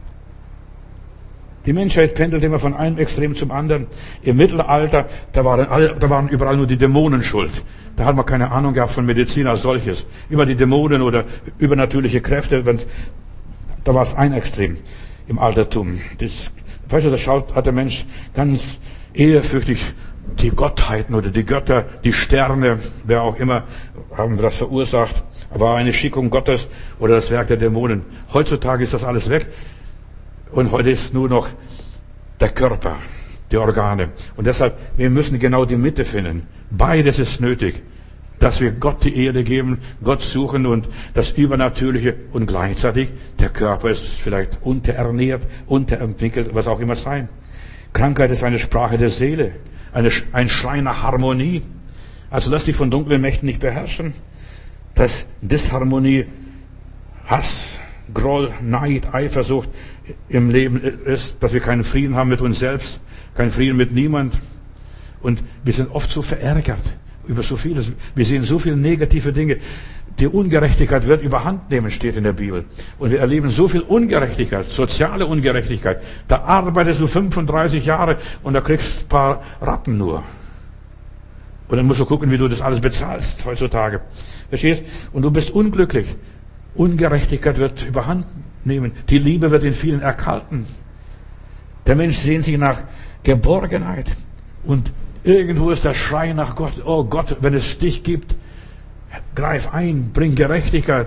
Die Menschheit pendelt immer von einem Extrem zum anderen. Im Mittelalter, da waren überall nur die Dämonen schuld. Da hat man keine Ahnung gehabt von Medizin als solches. Immer die Dämonen oder übernatürliche Kräfte, da war es ein Extrem im Altertum. Weißt du, da hat der Mensch ganz ehrfürchtig die Gottheiten oder die Götter, die Sterne, wer auch immer, haben das verursacht. War eine Schickung Gottes oder das Werk der Dämonen. Heutzutage ist das alles weg. Und heute ist nur noch der Körper, die Organe. Und deshalb, wir müssen genau die Mitte finden. Beides ist nötig. Dass wir Gott die Ehre geben, Gott suchen und das Übernatürliche und gleichzeitig der Körper ist vielleicht unterernährt, unterentwickelt, was auch immer sein. Krankheit ist eine Sprache der Seele, ein Schrei nach Harmonie. Also lass dich von dunklen Mächten nicht beherrschen. Dass Disharmonie, Hass, Groll, Neid, Eifersucht im Leben ist, dass wir keinen Frieden haben mit uns selbst, keinen Frieden mit niemand. Und wir sind oft so verärgert über so vieles. Wir sehen so viele negative Dinge. Die Ungerechtigkeit wird überhand nehmen, steht in der Bibel. Und wir erleben so viel Ungerechtigkeit, soziale Ungerechtigkeit. Da arbeitest du 35 Jahre und da kriegst du ein paar Rappen nur. Und dann musst du gucken, wie du das alles bezahlst heutzutage. Verstehst? Und du bist unglücklich. Ungerechtigkeit wird überhand nehmen. Die Liebe wird in vielen erkalten. Der Mensch sehnt sich nach Geborgenheit. Und irgendwo ist der Schrei nach Gott. Oh Gott, wenn es dich gibt, greif ein, bring Gerechtigkeit.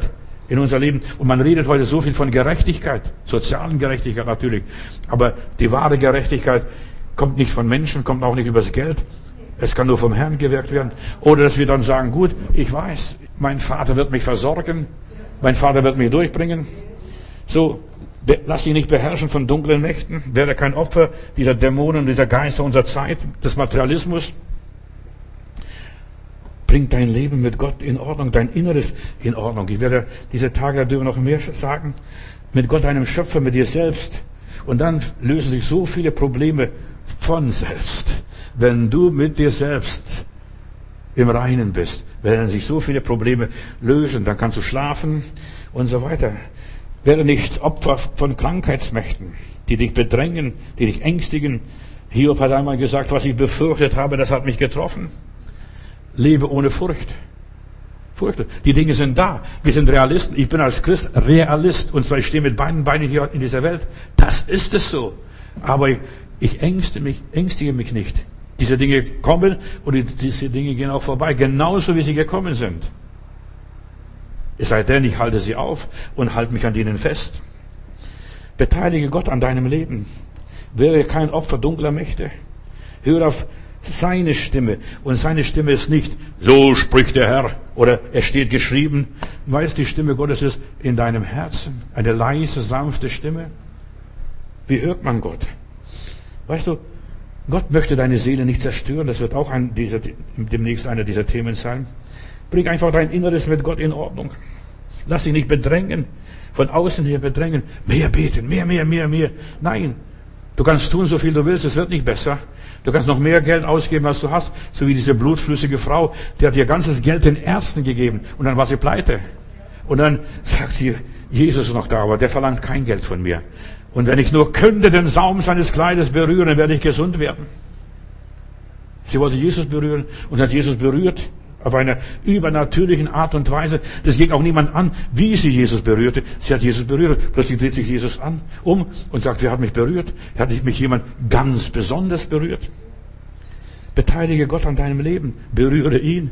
in unser Leben. Und man redet heute so viel von Gerechtigkeit, sozialen Gerechtigkeit natürlich. Aber die wahre Gerechtigkeit kommt nicht von Menschen, kommt auch nicht übers Geld. Es kann nur vom Herrn gewirkt werden. Oder dass wir dann sagen, gut, ich weiß, mein Vater wird mich versorgen, mein Vater wird mich durchbringen. So, lass dich nicht beherrschen von dunklen Mächten. Werde kein Opfer dieser Dämonen, dieser Geister unserer Zeit, des Materialismus. Bring dein Leben mit Gott in Ordnung, dein Inneres in Ordnung. Ich werde diese Tage darüber noch mehr sagen. Mit Gott, deinem Schöpfer, mit dir selbst. Und dann lösen sich so viele Probleme von selbst. Wenn du mit dir selbst im Reinen bist, werden sich so viele Probleme lösen. Dann kannst du schlafen und so weiter. Werde nicht Opfer von Krankheitsmächten, die dich bedrängen, die dich ängstigen. Hiob hat einmal gesagt, was ich befürchtet habe, das hat mich getroffen. Lebe ohne Furcht. Furcht. Die Dinge sind da. Wir sind Realisten. Ich bin als Christ Realist. Und zwar, ich stehe mit beiden Beinen hier in dieser Welt. Das ist es so. Aber ich ängstige mich nicht. Diese Dinge kommen und diese Dinge gehen auch vorbei. Genauso wie sie gekommen sind. Es sei denn, ich halte sie auf und halte mich an ihnen fest. Beteilige Gott an deinem Leben. Wäre kein Opfer dunkler Mächte. Hör auf seine Stimme. Und seine Stimme ist nicht, so spricht der Herr, oder es steht geschrieben. Weißt, die Stimme Gottes ist in deinem Herzen. Eine leise, sanfte Stimme. Wie hört man Gott? Weißt du, Gott möchte deine Seele nicht zerstören. Das wird auch demnächst einer dieser Themen sein. Bring einfach dein Inneres mit Gott in Ordnung. Lass dich nicht bedrängen, von außen her bedrängen. Mehr beten, mehr. Nein, du kannst tun, so viel du willst, es wird nicht besser. Du kannst noch mehr Geld ausgeben, als du hast. So wie diese blutflüssige Frau, die hat ihr ganzes Geld den Ärzten gegeben. Und dann war sie pleite. Und dann sagt sie, Jesus ist noch da, aber der verlangt kein Geld von mir. Und wenn ich nur könnte den Saum seines Kleides berühren, dann werde ich gesund werden. Sie wollte Jesus berühren und hat Jesus berührt. Auf einer übernatürlichen Art und Weise. Das ging auch niemand an, wie sie Jesus berührte. Sie hat Jesus berührt. Plötzlich dreht sich Jesus um und sagt, wer hat mich berührt? Hat mich jemand ganz besonders berührt? Beteilige Gott an deinem Leben. Berühre ihn.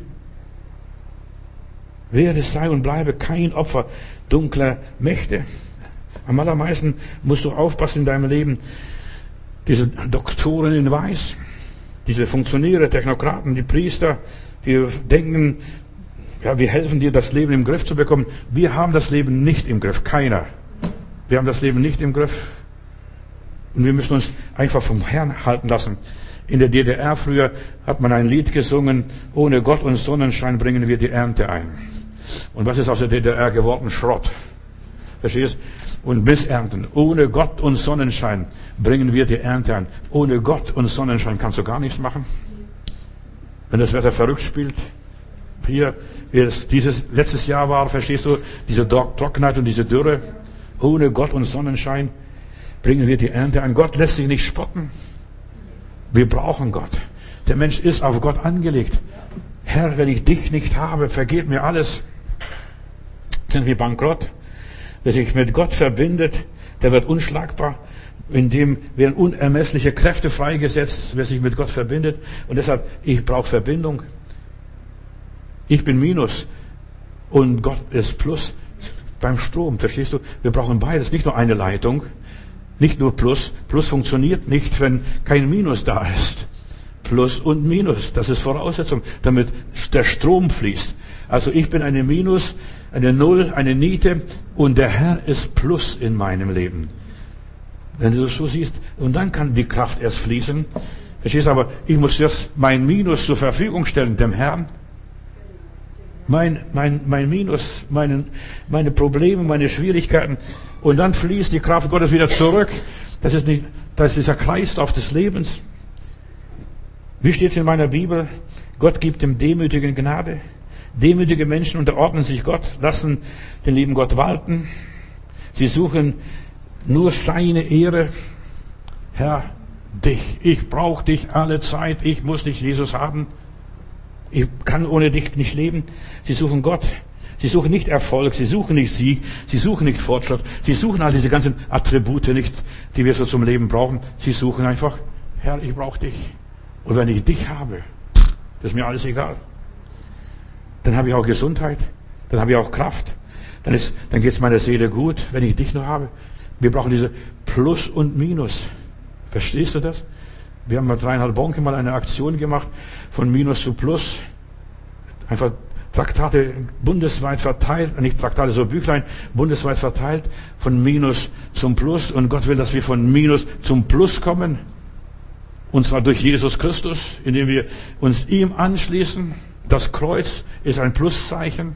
Werde, sei und bleibe kein Opfer dunkler Mächte. Am allermeisten musst du aufpassen in deinem Leben. Diese Doktoren in Weiß, diese Funktionäre, Technokraten, die Priester, die denken, ja, wir helfen dir, das Leben im Griff zu bekommen. Wir haben das Leben nicht im Griff. Keiner. Wir haben das Leben nicht im Griff. Und wir müssen uns einfach vom Herrn halten lassen. In der DDR früher hat man ein Lied gesungen, ohne Gott und Sonnenschein bringen wir die Ernte ein. Und was ist aus der DDR geworden? Schrott. Verstehst? Und Missernten. Ohne Gott und Sonnenschein bringen wir die Ernte ein. Ohne Gott und Sonnenschein kannst du gar nichts machen. Wenn das Wetter verrückt spielt, hier, wie es letztes Jahr war, verstehst du, diese Trockenheit und diese Dürre, ohne Gott und Sonnenschein bringen wir die Ernte ein. Gott lässt sich nicht spotten. Wir brauchen Gott. Der Mensch ist auf Gott angelegt. Herr, wenn ich dich nicht habe, vergeht mir alles. Sind wir bankrott? Wer sich mit Gott verbindet, der wird unschlagbar. In dem werden unermessliche Kräfte freigesetzt, wer sich mit Gott verbindet. Und deshalb, ich brauche Verbindung. Ich bin Minus und Gott ist Plus beim Strom. Verstehst du? Wir brauchen beides, nicht nur eine Leitung, nicht nur Plus. Plus funktioniert nicht, wenn kein Minus da ist. Plus und Minus, das ist Voraussetzung, damit der Strom fließt. Also ich bin eine Minus, eine Null, eine Niete und der Herr ist Plus in meinem Leben. Wenn du das so siehst, und dann kann die Kraft erst fließen. Verstehst du, aber ich muss jetzt mein Minus zur Verfügung stellen, dem Herrn. Mein Minus, meine Probleme, meine Schwierigkeiten. Und dann fließt die Kraft Gottes wieder zurück. Das ist dieser Kreislauf des Lebens. Wie steht es in meiner Bibel? Gott gibt dem Demütigen Gnade. Demütige Menschen unterordnen sich Gott, lassen den lieben Gott walten. Sie suchen nur seine Ehre. Herr, dich. Ich brauche dich alle Zeit. Ich muss dich, Jesus, haben. Ich kann ohne dich nicht leben. Sie suchen Gott. Sie suchen nicht Erfolg. Sie suchen nicht Sieg. Sie suchen nicht Fortschritt. Sie suchen all diese ganzen Attribute nicht, die wir so zum Leben brauchen. Sie suchen einfach, Herr, ich brauche dich. Und wenn ich dich habe, das ist mir alles egal. Dann habe ich auch Gesundheit. Dann habe ich auch Kraft. dann geht's meiner Seele gut, wenn ich dich nur habe. Wir brauchen diese Plus und Minus. Verstehst du das? Wir haben mit Reinhard Bonke mal eine Aktion gemacht, von Minus zu Plus. Einfach Traktate bundesweit verteilt, nicht Traktate, so Büchlein, bundesweit verteilt, von Minus zum Plus. Und Gott will, dass wir von Minus zum Plus kommen. Und zwar durch Jesus Christus, indem wir uns ihm anschließen. Das Kreuz ist ein Pluszeichen.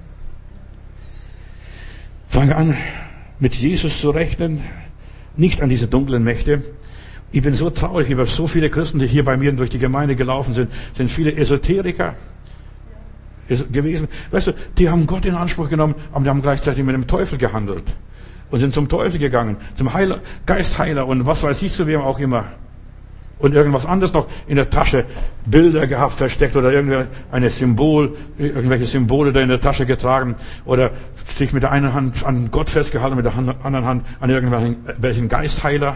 Fange an, mit Jesus zu rechnen, nicht an diese dunklen Mächte. Ich bin so traurig über so viele Christen, die hier bei mir durch die Gemeinde gelaufen sind viele Esoteriker gewesen. Weißt du, die haben Gott in Anspruch genommen, aber die haben gleichzeitig mit dem Teufel gehandelt. Und sind zum Teufel gegangen, zum Heiler, Geistheiler und was weiß ich zu wem auch immer. Und irgendwas anderes noch in der Tasche, Bilder gehabt, versteckt oder irgendwelche Symbole da in der Tasche getragen oder sich mit der einen Hand an Gott festgehalten, mit der anderen Hand an irgendwelchen Geistheiler.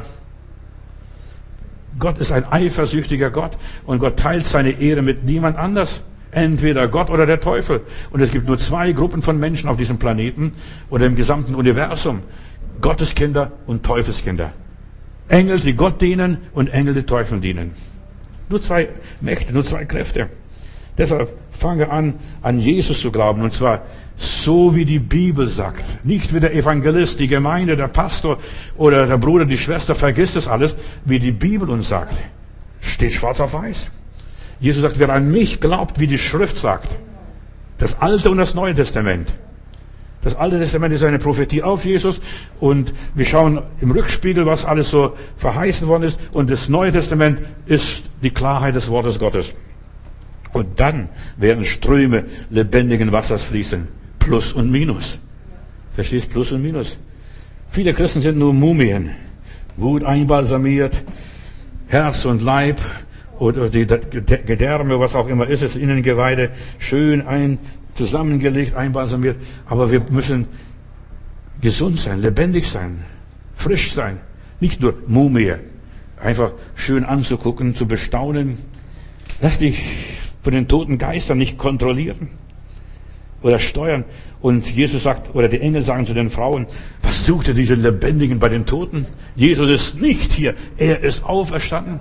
Gott ist ein eifersüchtiger Gott und Gott teilt seine Ehre mit niemand anders. Entweder Gott oder der Teufel. Und es gibt nur zwei Gruppen von Menschen auf diesem Planeten oder im gesamten Universum. Gotteskinder und Teufelskinder. Engel, die Gott dienen und Engel, die Teufel dienen. Nur zwei Mächte, nur zwei Kräfte. Deshalb fange an Jesus zu glauben. Und zwar so, wie die Bibel sagt. Nicht wie der Evangelist, die Gemeinde, der Pastor oder der Bruder, die Schwester, vergisst das alles, wie die Bibel uns sagt. Steht schwarz auf weiß. Jesus sagt, wer an mich glaubt, wie die Schrift sagt. Das Alte und das Neue Testament. Das Alte Testament ist eine Prophetie auf Jesus und wir schauen im Rückspiegel, was alles so verheißen worden ist. Und das Neue Testament ist die Klarheit des Wortes Gottes. Und dann werden Ströme lebendigen Wassers fließen. Plus und Minus. Verstehst? Plus und Minus. Viele Christen sind nur Mumien. Gut einbalsamiert. Herz und Leib. Oder die Gedärme, was auch immer ist, das Innengeweide. Schön zusammengelegt, einbalsamiert. Aber wir müssen gesund sein, lebendig sein, frisch sein. Nicht nur Mumie. Einfach schön anzugucken, zu bestaunen. Lass dich von den toten Geistern nicht kontrollieren oder steuern. Und Jesus sagt, oder die Engel sagen zu den Frauen, was sucht ihr diese Lebendigen bei den Toten? Jesus ist nicht hier, er ist auferstanden.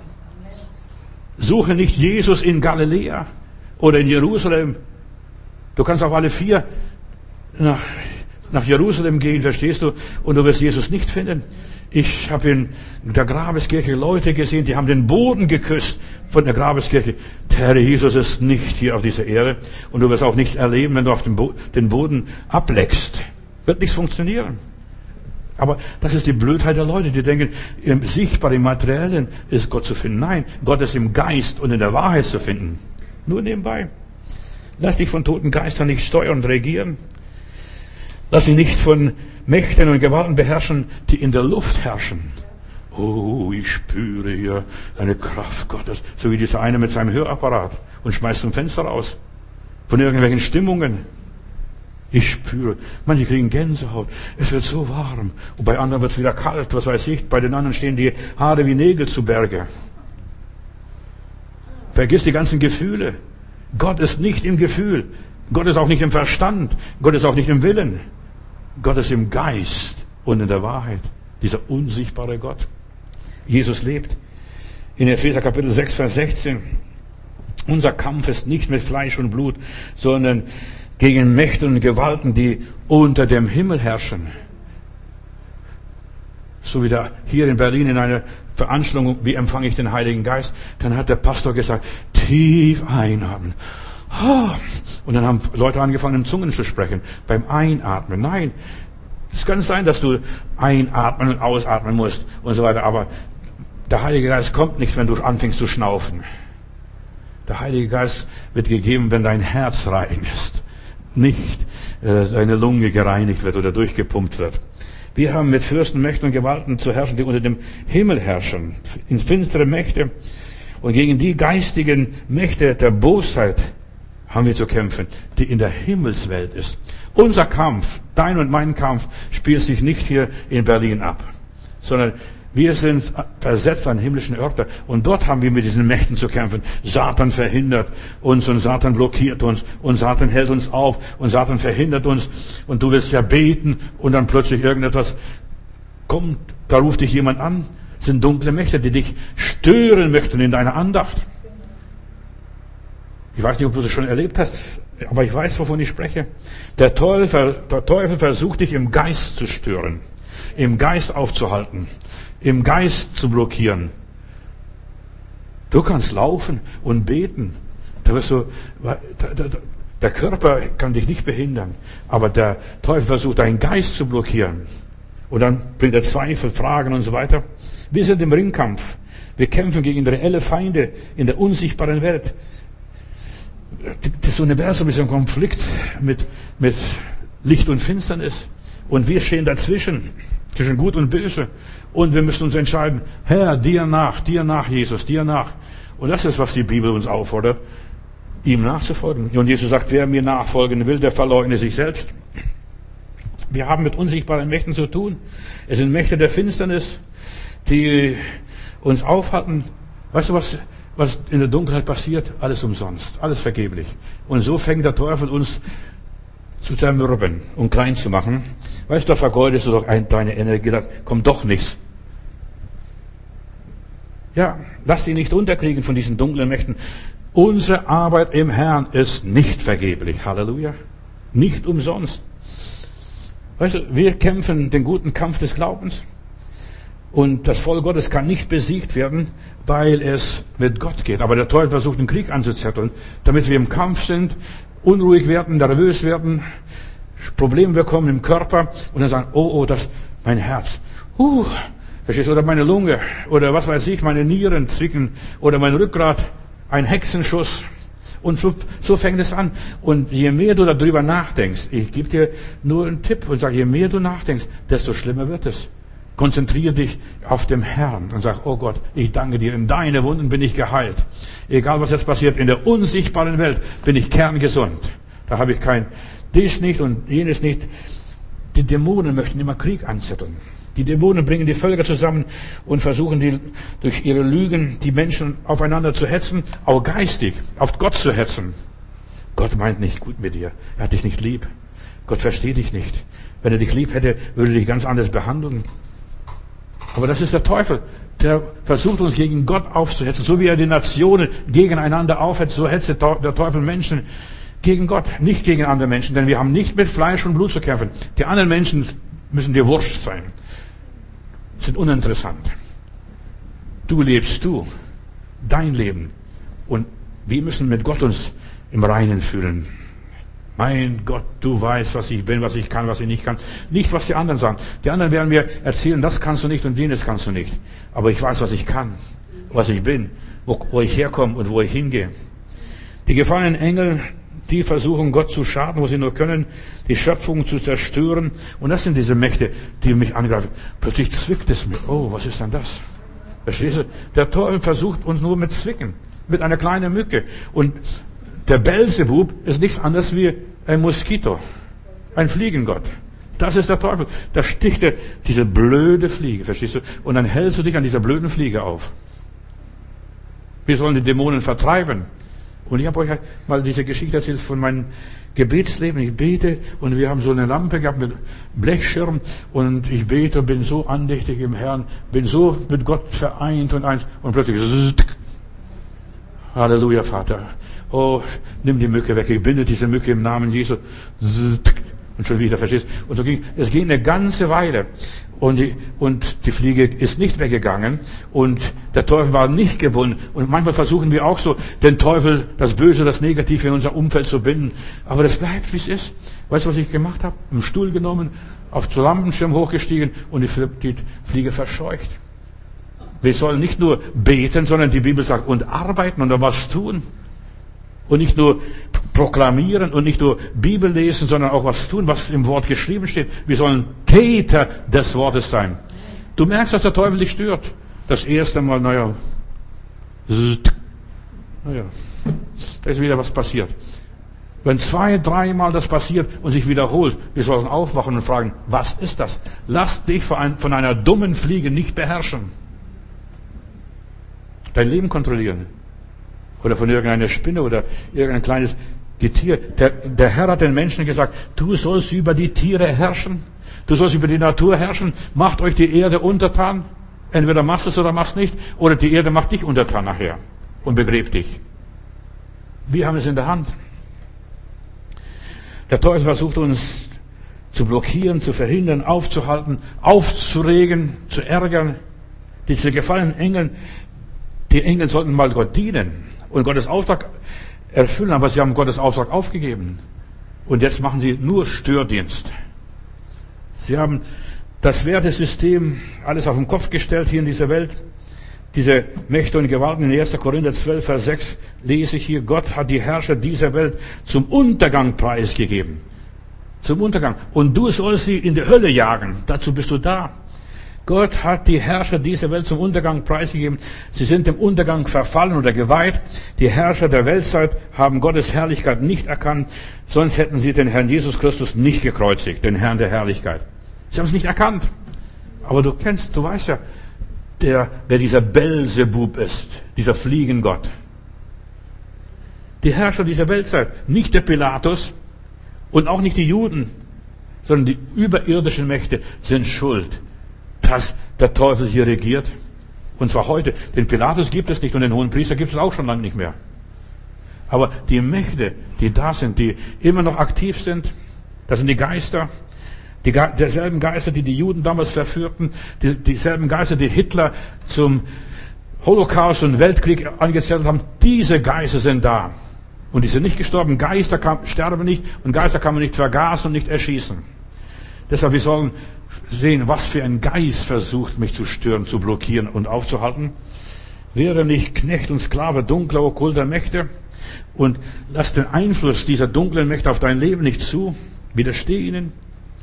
Suche nicht Jesus in Galiläa oder in Jerusalem. Du kannst auf alle vier nach Jerusalem gehen, verstehst du? Und du wirst Jesus nicht finden. Ich habe in der Grabeskirche Leute gesehen, die haben den Boden geküsst von der Grabeskirche. Der Herr Jesus ist nicht hier auf dieser Erde. Und du wirst auch nichts erleben, wenn du auf den Boden ableckst. Wird nichts funktionieren. Aber das ist die Blödheit der Leute, die denken, im Sichtbaren, im Materiellen ist Gott zu finden. Nein, Gott ist im Geist und in der Wahrheit zu finden. Nur nebenbei. Lass dich von toten Geistern nicht steuern und regieren. Lass dich nicht von Mächten und Gewalten beherrschen, die in der Luft herrschen. Oh, ich spüre hier eine Kraft Gottes. So wie dieser eine mit seinem Hörapparat und schmeißt zum Fenster raus. Von irgendwelchen Stimmungen. Ich spüre, manche kriegen Gänsehaut. Es wird so warm. Und bei anderen wird es wieder kalt, was weiß ich. Bei den anderen stehen die Haare wie Nägel zu Berge. Vergiss die ganzen Gefühle. Gott ist nicht im Gefühl. Gott ist auch nicht im Verstand. Gott ist auch nicht im Willen. Gott ist im Geist und in der Wahrheit. Dieser unsichtbare Gott. Jesus lebt. In Epheser Kapitel 6, Vers 16. Unser Kampf ist nicht mit Fleisch und Blut, sondern gegen Mächte und Gewalten, die unter dem Himmel herrschen. So wie da hier in Berlin in einer Veranstaltung, wie empfange ich den Heiligen Geist? Dann hat der Pastor gesagt, tief einatmen. Und dann haben Leute angefangen, in Zungen zu sprechen. Beim Einatmen. Nein, es kann sein, dass du einatmen und ausatmen musst und so weiter. Aber der Heilige Geist kommt nicht, wenn du anfängst zu schnaufen. Der Heilige Geist wird gegeben, wenn dein Herz rein ist. Nicht deine Lunge gereinigt wird oder durchgepumpt wird. Wir haben mit Fürsten, Mächten und Gewalten zu herrschen, die unter dem Himmel herrschen. In finstere Mächte. Und gegen die geistigen Mächte der Bosheit haben wir zu kämpfen, die in der Himmelswelt ist. Unser Kampf, dein und mein Kampf, spielt sich nicht hier in Berlin ab, sondern Wir sind versetzt an himmlischen Orte. Und dort haben wir mit diesen Mächten zu kämpfen. Satan verhindert uns und Satan blockiert uns und Satan hält uns auf und Satan verhindert uns. Und du willst ja beten und dann plötzlich irgendetwas kommt, da ruft dich jemand an. Das sind dunkle Mächte, die dich stören möchten in deiner Andacht. Ich weiß nicht, ob du das schon erlebt hast, aber ich weiß, wovon ich spreche. Der Teufel versucht dich im Geist zu stören, im Geist aufzuhalten, im Geist zu blockieren. Du kannst laufen und beten. Da wirst du, der Körper kann dich nicht behindern, aber der Teufel versucht, deinen Geist zu blockieren. Und dann bringt er Zweifel, Fragen und so weiter. Wir sind im Ringkampf. Wir kämpfen gegen reelle Feinde in der unsichtbaren Welt. Das Universum ist ein Konflikt mit Licht und Finsternis. Und wir stehen dazwischen, zwischen Gut und Böse. Und wir müssen uns entscheiden, Herr, dir nach, Jesus, dir nach. Und das ist, was die Bibel uns auffordert, ihm nachzufolgen. Und Jesus sagt, wer mir nachfolgen will, der verleugne sich selbst. Wir haben mit unsichtbaren Mächten zu tun. Es sind Mächte der Finsternis, die uns aufhalten. Weißt du, was in der Dunkelheit passiert? Alles umsonst, alles vergeblich. Und so fängt der Teufel uns zu zermürben und klein zu machen. Weißt du, da vergeudest du doch deine Energie, da kommt doch nichts. Ja, lass dich nicht unterkriegen von diesen dunklen Mächten. Unsere Arbeit im Herrn ist nicht vergeblich. Halleluja. Nicht umsonst. Weißt du, wir kämpfen den guten Kampf des Glaubens. Und das Volk Gottes kann nicht besiegt werden, weil es mit Gott geht. Aber der Teufel versucht, einen Krieg anzuzetteln, damit wir im Kampf sind, unruhig werden, nervös werden, Probleme bekommen im Körper und dann sagen, oh, das, mein Herz, verstehst du, oder meine Lunge, oder was weiß ich, meine Nieren zwicken, oder mein Rückgrat, ein Hexenschuss. Und so fängt es an. Und je mehr du darüber nachdenkst, ich gebe dir nur einen Tipp und sage, je mehr du nachdenkst, desto schlimmer wird es. Konzentriere dich auf den Herrn und sag, oh Gott, ich danke dir, in deine Wunden bin ich geheilt. Egal was jetzt passiert, in der unsichtbaren Welt bin ich kerngesund. Da habe ich kein dies nicht und jenes nicht. Die Dämonen möchten immer Krieg anzetteln. Die Dämonen bringen die Völker zusammen und versuchen durch ihre Lügen die Menschen aufeinander zu hetzen, auch geistig, auf Gott zu hetzen. Gott meint nicht gut mit dir. Er hat dich nicht lieb. Gott versteht dich nicht. Wenn er dich lieb hätte, würde er dich ganz anders behandeln. Aber das ist der Teufel. Der versucht uns gegen Gott aufzuhetzen. So wie er die Nationen gegeneinander aufhetzt, so hetzt der Teufel Menschen gegen Gott, nicht gegen andere Menschen. Denn wir haben nicht mit Fleisch und Blut zu kämpfen. Die anderen Menschen müssen dir wurscht sein. Sind uninteressant. Du lebst dein Leben. Und wir müssen mit Gott uns im Reinen fühlen. Mein Gott, du weißt, was ich bin, was ich kann, was ich nicht kann. Nicht, was die anderen sagen. Die anderen werden mir erzählen, das kannst du nicht und jenes kannst du nicht. Aber ich weiß, was ich kann, was ich bin, wo ich herkomme und wo ich hingehe. Die gefallenen Engel, die versuchen, Gott zu schaden, wo sie nur können, die Schöpfung zu zerstören. Und das sind diese Mächte, die mich angreifen. Plötzlich zwickt es mir. Oh, was ist denn das? Verstehst du? Der Teufel versucht uns nur mit Zwicken, mit einer kleinen Mücke. Und der Belzebub ist nichts anderes wie ein Moskito, ein Fliegengott. Das ist der Teufel. Da sticht er diese blöde Fliege, verstehst du? Und dann hältst du dich an dieser blöden Fliege auf. Wir sollen die Dämonen vertreiben. Und ich habe euch mal diese Geschichte erzählt von meinem Gebetsleben. Ich bete und wir haben so eine Lampe gehabt mit Blechschirm und ich bete und bin so andächtig im Herrn, bin so mit Gott vereint und eins und plötzlich Halleluja, Vater. Oh, nimm die Mücke weg. Ich binde diese Mücke im Namen Jesu. Und schon wieder, verstehst du? Und so ging es ging eine ganze Weile. Und die Fliege ist nicht weggegangen. Und der Teufel war nicht gebunden. Und manchmal versuchen wir auch so, den Teufel, das Böse, das Negative in unser Umfeld zu binden. Aber das bleibt, wie es ist. Weißt du, was ich gemacht habe? Einen Stuhl genommen, auf den Lampenschirm hochgestiegen und die Fliege verscheucht. Wir sollen nicht nur beten, sondern die Bibel sagt, und arbeiten und was tun. Und nicht nur proklamieren und nicht nur Bibel lesen, sondern auch was tun, was im Wort geschrieben steht. Wir sollen Täter des Wortes sein. Du merkst, dass der Teufel dich stört. Das erste Mal, da ist wieder was passiert. Wenn 2, 3 Mal das passiert und sich wiederholt, wir sollen aufwachen und fragen, was ist das? Lass dich von einer dummen Fliege nicht beherrschen. Dein Leben kontrollieren. Oder von irgendeiner Spinne oder irgendein kleines Getier. Der Herr hat den Menschen gesagt, du sollst über die Tiere herrschen. Du sollst über die Natur herrschen. Macht euch die Erde untertan. Entweder machst du es oder machst nicht. Oder die Erde macht dich untertan nachher und begräbt dich. Wir haben es in der Hand. Der Teufel versucht uns zu blockieren, zu verhindern, aufzuhalten, aufzuregen, zu ärgern. Diese gefallenen Engel, die Engel sollten mal Gott dienen und Gottes Auftrag erfüllen, aber sie haben Gottes Auftrag aufgegeben. Und jetzt machen sie nur Stördienst. Sie haben das Wertesystem alles auf den Kopf gestellt hier in dieser Welt. Diese Mächte und Gewalten in 1. Korinther 12, Vers 6 lese ich hier, Gott hat die Herrscher dieser Welt zum Untergang preisgegeben. Zum Untergang. Und du sollst sie in die Hölle jagen. Dazu bist du da. Gott hat die Herrscher dieser Welt zum Untergang preisgegeben. Sie sind dem Untergang verfallen oder geweiht. Die Herrscher der Weltzeit haben Gottes Herrlichkeit nicht erkannt. Sonst hätten sie den Herrn Jesus Christus nicht gekreuzigt, den Herrn der Herrlichkeit. Sie haben es nicht erkannt. Aber du weißt ja, wer dieser Belzebub ist, dieser Fliegengott. Die Herrscher dieser Weltzeit, nicht der Pilatus und auch nicht die Juden, sondern die überirdischen Mächte sind schuld, dass der Teufel hier regiert. Und zwar heute. Den Pilatus gibt es nicht und den Hohenpriester gibt es auch schon lange nicht mehr. Aber die Mächte, die da sind, die immer noch aktiv sind, das sind die Geister, derselben Geister, die Juden damals verführten, dieselben Geister, die Hitler zum Holocaust und Weltkrieg angezettelt haben, diese Geister sind da. Und die sind nicht gestorben. Geister sterben nicht und Geister kann man nicht vergasen und nicht erschießen. Deshalb, wir sollen sehen, was für ein Geist versucht, mich zu stören, zu blockieren und aufzuhalten. Wäre nicht Knecht und Sklave dunkler, okkulter Mächte und lass den Einfluss dieser dunklen Mächte auf dein Leben nicht zu. Widersteh ihnen.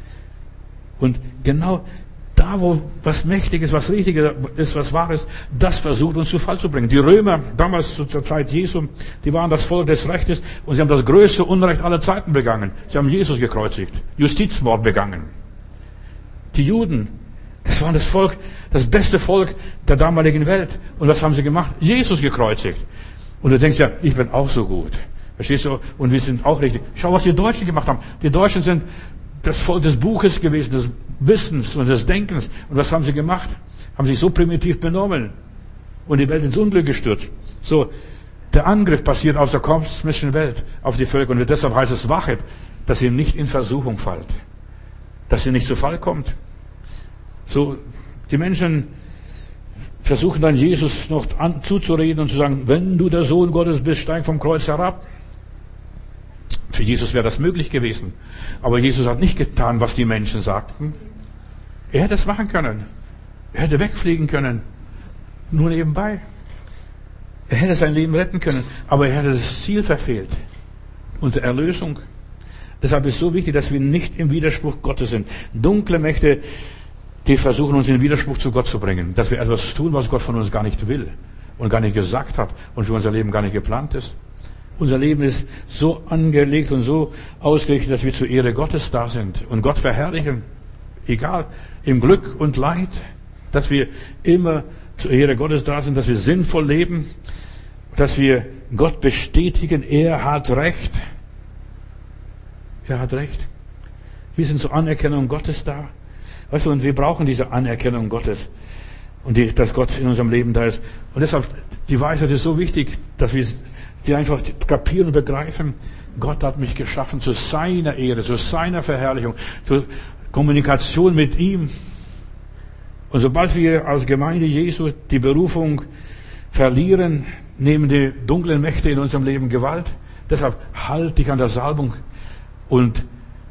Und genau da, wo was Mächtiges, was Richtiges ist, was Wahres, das versucht uns zu Fall zu bringen. Die Römer, damals zur Zeit Jesu, die waren das Volk des Rechtes und sie haben das größte Unrecht aller Zeiten begangen. Sie haben Jesus gekreuzigt, Justizmord begangen. Die Juden, das waren das Volk, das beste Volk der damaligen Welt. Und was haben sie gemacht? Jesus gekreuzigt. Und du denkst ja, ich bin auch so gut. Verstehst du? Und wir sind auch richtig. Schau, was die Deutschen gemacht haben. Die Deutschen sind das Volk des Buches gewesen, des Wissens und des Denkens. Und was haben sie gemacht? Haben sich so primitiv benommen und die Welt ins Unglück gestürzt. So, der Angriff passiert aus der kosmischen Welt auf die Völker. Und deshalb heißt es, wachet, dass ihr nicht in Versuchung fallt. Dass ihr nicht zu Fall kommt. So, die Menschen versuchen dann Jesus noch zuzureden und zu sagen, wenn du der Sohn Gottes bist, steig vom Kreuz herab. Für Jesus wäre das möglich gewesen. Aber Jesus hat nicht getan, was die Menschen sagten. Er hätte es machen können. Er hätte wegfliegen können. Nur nebenbei. Er hätte sein Leben retten können. Aber er hätte das Ziel verfehlt. Unsere Erlösung. Deshalb ist es so wichtig, dass wir nicht im Widerspruch Gottes sind. Dunkle Mächte, die versuchen uns in Widerspruch zu Gott zu bringen. Dass wir etwas tun, was Gott von uns gar nicht will. Und gar nicht gesagt hat. Und für unser Leben gar nicht geplant ist. Unser Leben ist so angelegt und so ausgerichtet, dass wir zur Ehre Gottes da sind und Gott verherrlichen. Egal, im Glück und Leid, dass wir immer zur Ehre Gottes da sind, dass wir sinnvoll leben, dass wir Gott bestätigen, er hat Recht. Er hat Recht. Wir sind zur Anerkennung Gottes da. Weißt du, und wir brauchen diese Anerkennung Gottes. Und dass Gott in unserem Leben da ist. Und deshalb, die Weisheit ist so wichtig, dass wir die einfach kapieren und begreifen, Gott hat mich geschaffen zu seiner Ehre, zu seiner Verherrlichung, zur Kommunikation mit ihm. Und sobald wir als Gemeinde Jesu die Berufung verlieren, nehmen die dunklen Mächte in unserem Leben Gewalt. Deshalb halt dich an der Salbung und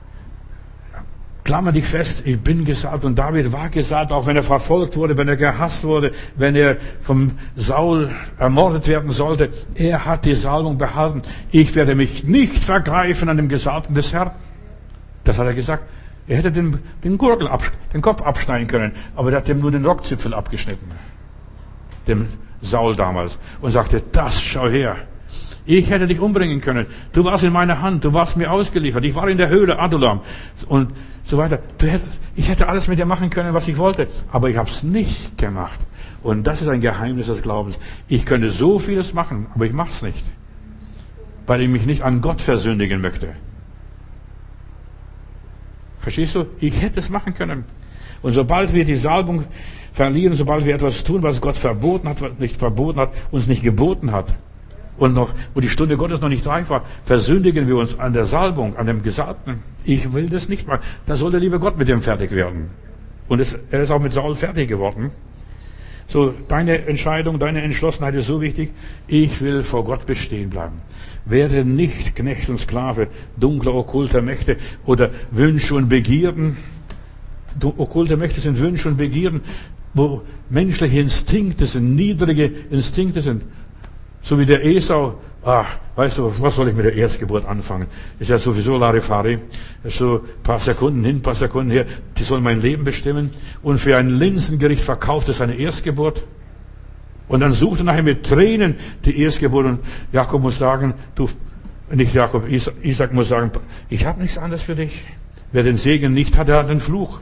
klammer dich fest, ich bin gesalbt. Und David war gesalbt, auch wenn er verfolgt wurde, wenn er gehasst wurde, wenn er vom Saul ermordet werden sollte. Er hat die Salbung behalten. Ich werde mich nicht vergreifen an dem Gesalbten des Herrn. Das hat er gesagt. Er hätte den Gurgel, den Kopf abschneiden können, aber er hat ihm nur den Rockzipfel abgeschnitten. Dem Saul damals. Und sagte, das, schau her. Ich hätte dich umbringen können. Du warst in meiner Hand. Du warst mir ausgeliefert. Ich war in der Höhle Adullam und so weiter. Ich hätte alles mit dir machen können, was ich wollte. Aber ich habe es nicht gemacht. Und das ist ein Geheimnis des Glaubens. Ich könnte so vieles machen, aber ich mache es nicht. Weil ich mich nicht an Gott versündigen möchte. Verstehst du? Ich hätte es machen können. Und sobald wir die Salbung verlieren, sobald wir etwas tun, was Gott verboten hat, was nicht verboten hat, uns nicht geboten hat, und noch, wo die Stunde Gottes noch nicht reif war, versündigen wir uns an der Salbung, an dem Gesalbten. Ich will das nicht mal. Da soll der liebe Gott mit dem fertig werden. Und er ist auch mit Saul fertig geworden. So, deine Entscheidung, deine Entschlossenheit ist so wichtig. Ich will vor Gott bestehen bleiben. Werde nicht Knecht und Sklave dunkler, okkulter Mächte oder Wünsche und Begierden. Okkulte Mächte sind Wünsche und Begierden, wo menschliche Instinkte sind, niedrige Instinkte sind. So wie der Esau, weißt du, was soll ich mit der Erstgeburt anfangen? Ist ja sowieso Larifari. So ein paar Sekunden hin, ein paar Sekunden her. Die sollen mein Leben bestimmen. Und für ein Linsengericht verkauft er seine Erstgeburt. Und dann sucht er nachher mit Tränen die Erstgeburt. Und Jakob muss sagen, Isaac muss sagen, ich habe nichts anderes für dich. Wer den Segen nicht hat, der hat den Fluch.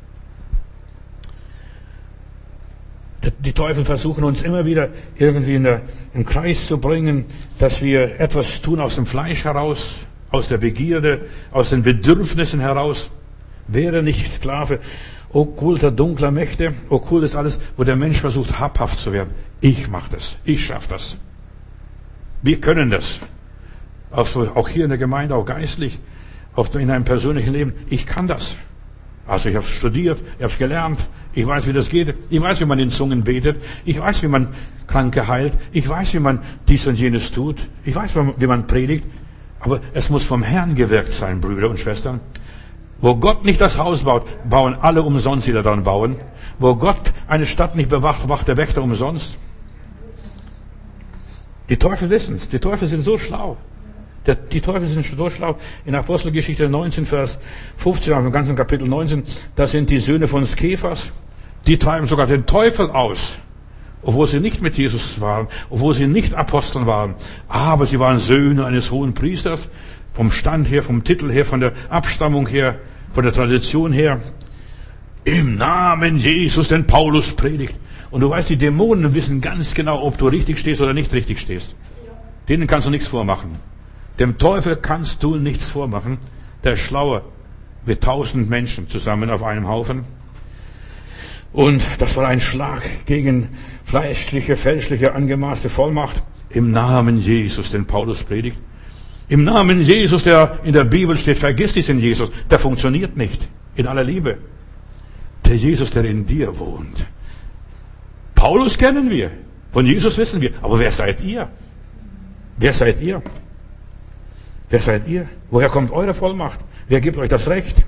Die Teufel versuchen uns immer wieder irgendwie in den Kreis zu bringen, dass wir etwas tun aus dem Fleisch heraus, aus der Begierde, aus den Bedürfnissen heraus. Wäre nicht Sklave okkulter, dunkler Mächte. Okkult ist alles, wo der Mensch versucht, habhaft zu werden. Ich mache das. Ich schaffe das. Wir können das. Auch hier in der Gemeinde, auch geistlich, auch in einem persönlichen Leben. Ich kann das. Also ich habe studiert, ich habe es gelernt, ich weiß, wie das geht, ich weiß, wie man in Zungen betet, ich weiß, wie man Kranke heilt, ich weiß, wie man dies und jenes tut, ich weiß, wie man predigt, aber es muss vom Herrn gewirkt sein, Brüder und Schwestern. Wo Gott nicht das Haus baut, bauen alle umsonst, die daran bauen. Wo Gott eine Stadt nicht bewacht, wacht der Wächter umsonst. Die Teufel wissen es, die Teufel sind so schlau. Die Teufel sind so schlau. In Apostelgeschichte 19, Vers 15, im ganzen Kapitel 19, das sind die Söhne von Skephas. Die treiben sogar den Teufel aus. Obwohl sie nicht mit Jesus waren, obwohl sie nicht Aposteln waren. Aber sie waren Söhne eines hohen Priesters. Vom Stand her, vom Titel her, von der Abstammung her, von der Tradition her. Im Namen Jesus, den Paulus predigt. Und du weißt, die Dämonen wissen ganz genau, ob du richtig stehst oder nicht richtig stehst. Denen kannst du nichts vormachen. Dem Teufel kannst du nichts vormachen. Der ist schlauer wie 1000 Menschen zusammen auf einem Haufen. Und das war ein Schlag gegen fleischliche, fälschliche, angemaßte Vollmacht. Im Namen Jesus, den Paulus predigt. Im Namen Jesus, der in der Bibel steht, vergiss diesen Jesus. Der funktioniert nicht. In aller Liebe. Der Jesus, der in dir wohnt. Paulus kennen wir. Von Jesus wissen wir. Aber wer seid ihr? Wer seid ihr? Wer seid ihr? Woher kommt eure Vollmacht? Wer gibt euch das Recht?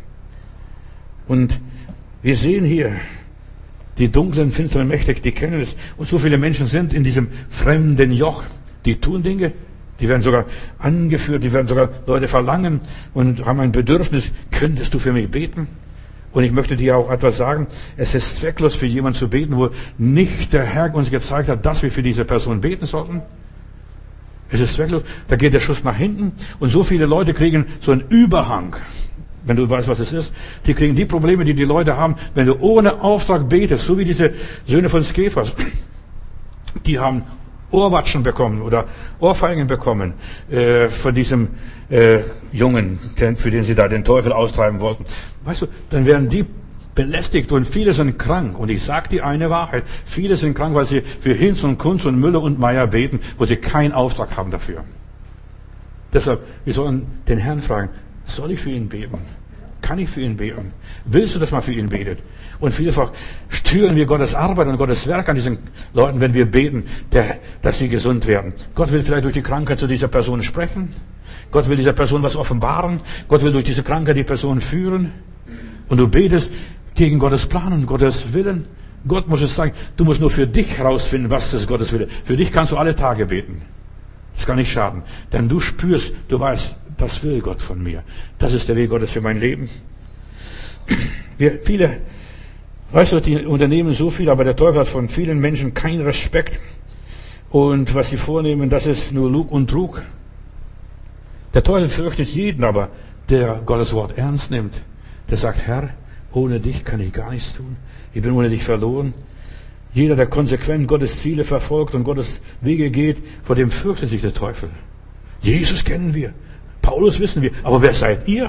Und wir sehen hier, die dunklen, finsteren Mächte, die kennen es. Und so viele Menschen sind in diesem fremden Joch. Die tun Dinge, die werden sogar angeführt, die werden sogar Leute verlangen und haben ein Bedürfnis. Könntest du für mich beten? Und ich möchte dir auch etwas sagen. Es ist zwecklos für jemanden zu beten, wo nicht der Herr uns gezeigt hat, dass wir für diese Person beten sollten. Es ist zwecklos. Da geht der Schuss nach hinten. Und so viele Leute kriegen so einen Überhang. Wenn du weißt, was es ist. Die kriegen die Probleme, die Leute haben, wenn du ohne Auftrag betest. So wie diese Söhne von Skephas. Die haben Ohrwatschen bekommen oder Ohrfeigen bekommen von diesem Jungen, für den sie da den Teufel austreiben wollten. Weißt du, dann werden die belästigt und viele sind krank. Und ich sage dir eine Wahrheit. Viele sind krank, weil sie für Hinz und Kunz und Müller und Meier beten, wo sie keinen Auftrag haben dafür. Deshalb, wir sollen den Herrn fragen, soll ich für ihn beten? Kann ich für ihn beten? Willst du, dass man für ihn betet? Und vielfach stören wir Gottes Arbeit und Gottes Werk an diesen Leuten, wenn wir beten, dass sie gesund werden. Gott will vielleicht durch die Krankheit zu dieser Person sprechen. Gott will dieser Person was offenbaren. Gott will durch diese Krankheit die Person führen. Und du betest gegen Gottes Plan und Gottes Willen. Gott muss es sagen, du musst nur für dich herausfinden, was das Gottes Wille. Für dich kannst du alle Tage beten. Das kann nicht schaden. Denn du spürst, du weißt, das will Gott von mir. Das ist der Weg Gottes für mein Leben. Viele, weißt du, die unternehmen so viel, aber der Teufel hat von vielen Menschen keinen Respekt. Und was sie vornehmen, das ist nur Lug und Trug. Der Teufel fürchtet jeden, aber der Gottes Wort ernst nimmt, der sagt, Herr, ohne dich kann ich gar nichts tun. Ich bin ohne dich verloren. Jeder, der konsequent Gottes Ziele verfolgt und Gottes Wege geht, vor dem fürchtet sich der Teufel. Jesus kennen wir. Paulus wissen wir. Aber wer seid ihr?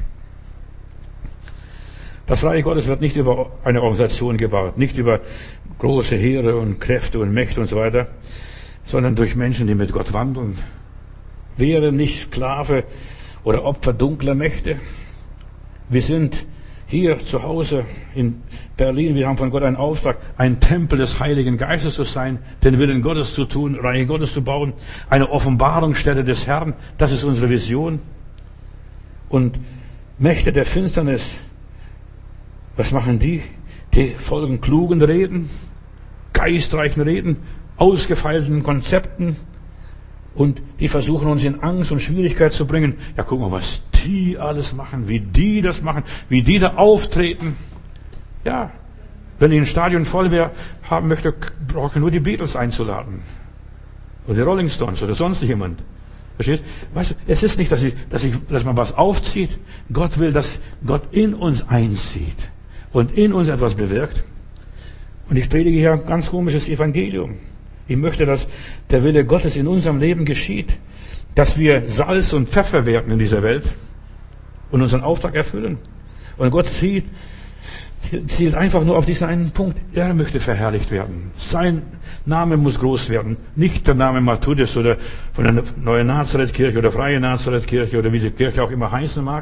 Das Reich Gottes wird nicht über eine Organisation gebaut, nicht über große Heere und Kräfte und Mächte und so weiter, sondern durch Menschen, die mit Gott wandeln. Wäre nicht Sklave oder Opfer dunkler Mächte. Wir sind hier zu Hause in Berlin, wir haben von Gott einen Auftrag, ein Tempel des Heiligen Geistes zu sein, den Willen Gottes zu tun, Reich Gottes zu bauen, eine Offenbarungsstätte des Herrn, das ist unsere Vision. Und Mächte der Finsternis, was machen die? Die folgen klugen Reden, geistreichen Reden, ausgefeilten Konzepten, und die versuchen uns in Angst und Schwierigkeit zu bringen. Ja, guck mal, was die alles machen, wie die das machen, wie die da auftreten. Ja, wenn ich ein Stadion voll haben möchte, brauche ich nur die Beatles einzuladen. Oder die Rolling Stones oder sonst jemand. Verstehst? Weißt du, es ist nicht, dass man was aufzieht. Gott will, dass Gott in uns einzieht und in uns etwas bewirkt. Und ich predige hier ein ganz komisches Evangelium. Ich möchte, dass der Wille Gottes in unserem Leben geschieht, dass wir Salz und Pfeffer werden in dieser Welt und unseren Auftrag erfüllen. Und Gott zielt einfach nur auf diesen einen Punkt. Er möchte verherrlicht werden. Sein Name muss groß werden. Nicht der Name Matthäus oder von der Neuen Nazareth-Kirche oder Freie Nazareth-Kirche oder wie die Kirche auch immer heißen mag.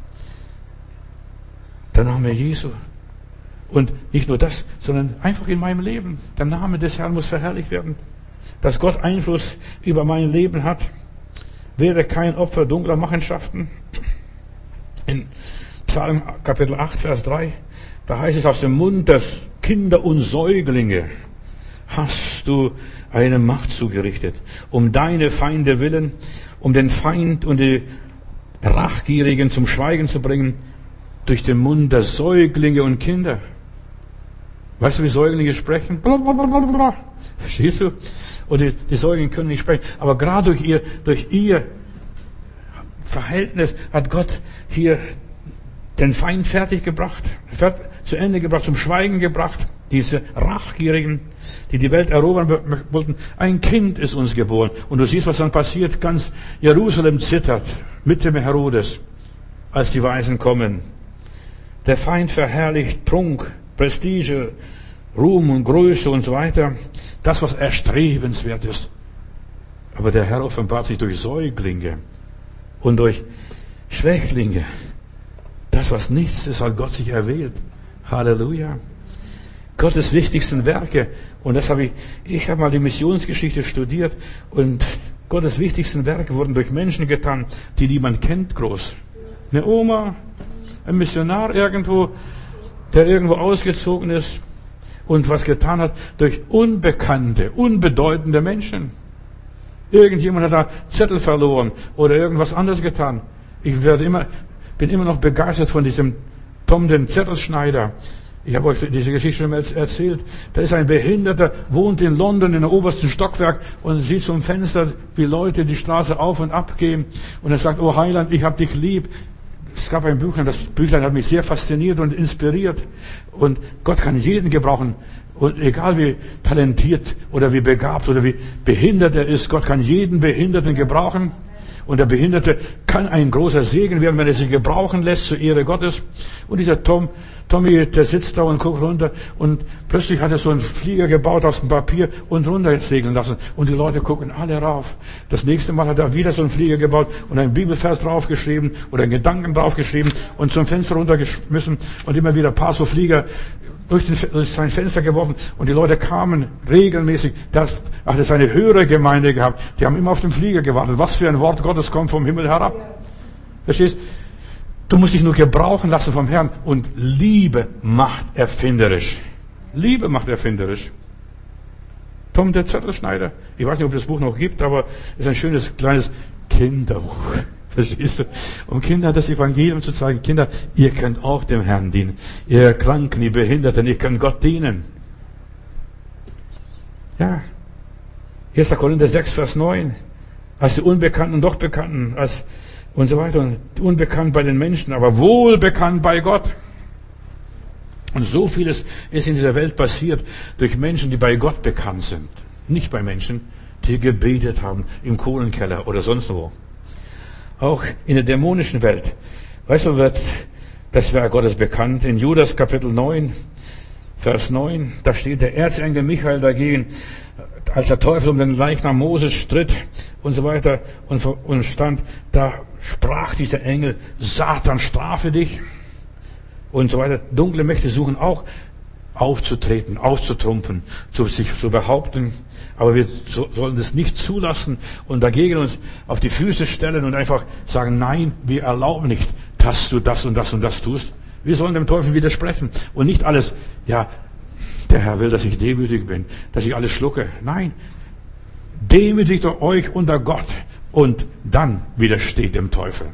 Der Name Jesu. Und nicht nur das, sondern einfach in meinem Leben. Der Name des Herrn muss verherrlicht werden. Dass Gott Einfluss über mein Leben hat. Wäre kein Opfer dunkler Machenschaften. In Psalm Kapitel 8, Vers 3, da heißt es, aus dem Mund des Kinder und Säuglinge hast du eine Macht zugerichtet, um deine Feinde willen, um den Feind und die Rachgierigen zum Schweigen zu bringen, durch den Mund der Säuglinge und Kinder. Weißt du, wie Säuglinge sprechen? Blablabla. Verstehst du? Und die Säuglinge können nicht sprechen. Aber gerade durch ihr Verhältnis hat Gott hier den Feind fertig gebracht, zu Ende gebracht, zum Schweigen gebracht. Diese Rachgierigen, die die Welt erobern wollten. Ein Kind ist uns geboren. Und du siehst, was dann passiert. Ganz Jerusalem zittert mit dem Herodes, als die Weisen kommen. Der Feind verherrlicht Prunk, Prestige, Ruhm und Größe und so weiter. Das, was erstrebenswert ist. Aber der Herr offenbart sich durch Säuglinge und durch Schwächlinge. Das, was nichts ist, hat Gott sich erwählt. Halleluja. Gottes wichtigsten Werke. Und das ich habe mal die Missionsgeschichte studiert. Und Gottes wichtigsten Werke wurden durch Menschen getan, die niemand kennt, groß. Eine Oma, ein Missionar irgendwo, der irgendwo ausgezogen ist und was getan hat durch unbekannte, unbedeutende Menschen. Irgendjemand hat da Zettel verloren oder irgendwas anderes getan. Ich bin immer noch begeistert von diesem Tom, den Zettelschneider. Ich habe euch diese Geschichte schon mal erzählt. Da ist ein Behinderter, wohnt in London in der obersten Stockwerk und sieht zum Fenster, wie Leute die Straße auf und ab gehen. Und er sagt, oh Heiland, ich hab dich lieb. Es gab ein Büchlein, das Büchlein hat mich sehr fasziniert und inspiriert. Und Gott kann jeden gebrauchen. Und egal wie talentiert oder wie begabt oder wie behindert er ist, Gott kann jeden Behinderten gebrauchen. Und der Behinderte kann ein großer Segen werden, wenn er sich gebrauchen lässt zur Ehre Gottes. Und dieser Tommy, der sitzt da und guckt runter und plötzlich hat er so einen Flieger gebaut aus dem Papier und runter segeln lassen. Und die Leute gucken alle rauf. Das nächste Mal hat er wieder so einen Flieger gebaut und einen Bibelvers draufgeschrieben oder einen Gedanken draufgeschrieben und zum Fenster runtergeschmissen und immer wieder ein paar so Flieger durch sein Fenster geworfen und die Leute kamen regelmäßig. Das ist eine höhere Gemeinde gehabt. Die haben immer auf den Flieger gewartet. Was für ein Wort Gottes kommt vom Himmel herab. Verstehst? Du musst dich nur gebrauchen lassen vom Herrn. Und Liebe macht erfinderisch. Liebe macht erfinderisch. Tom, der Zettelschneider. Ich weiß nicht, ob es das Buch noch gibt, aber es ist ein schönes, kleines Kinderbuch. Verstehst du? Um Kinder das Evangelium zu zeigen. Kinder, ihr könnt auch dem Herrn dienen. Ihr Kranken, ihr Behinderten, ihr könnt Gott dienen. Ja. 1. Korinther 6, Vers 9. Als die Unbekannten und doch Bekannten, als und so weiter. Und unbekannt bei den Menschen, aber wohlbekannt bei Gott. Und so vieles ist in dieser Welt passiert durch Menschen, die bei Gott bekannt sind. Nicht bei Menschen, die gebetet haben im Kohlenkeller oder sonst wo. Auch in der dämonischen Welt. Weißt du, wird das Werk Gottes bekannt. In Judas Kapitel 9, Vers 9, da steht der Erzengel Michael dagegen, als der Teufel um den Leichnam Moses stritt und so weiter und stand, da sprach dieser Engel, Satan, strafe dich und so weiter. Dunkle Mächte suchen auch aufzutreten, aufzutrumpfen, sich zu behaupten. Aber wir sollen das nicht zulassen und dagegen uns auf die Füße stellen und einfach sagen, nein, wir erlauben nicht, dass du das und das und das tust. Wir sollen dem Teufel widersprechen und nicht alles, ja, der Herr will, dass ich demütig bin, dass ich alles schlucke. Nein, demütigt euch unter Gott und dann widersteht dem Teufel.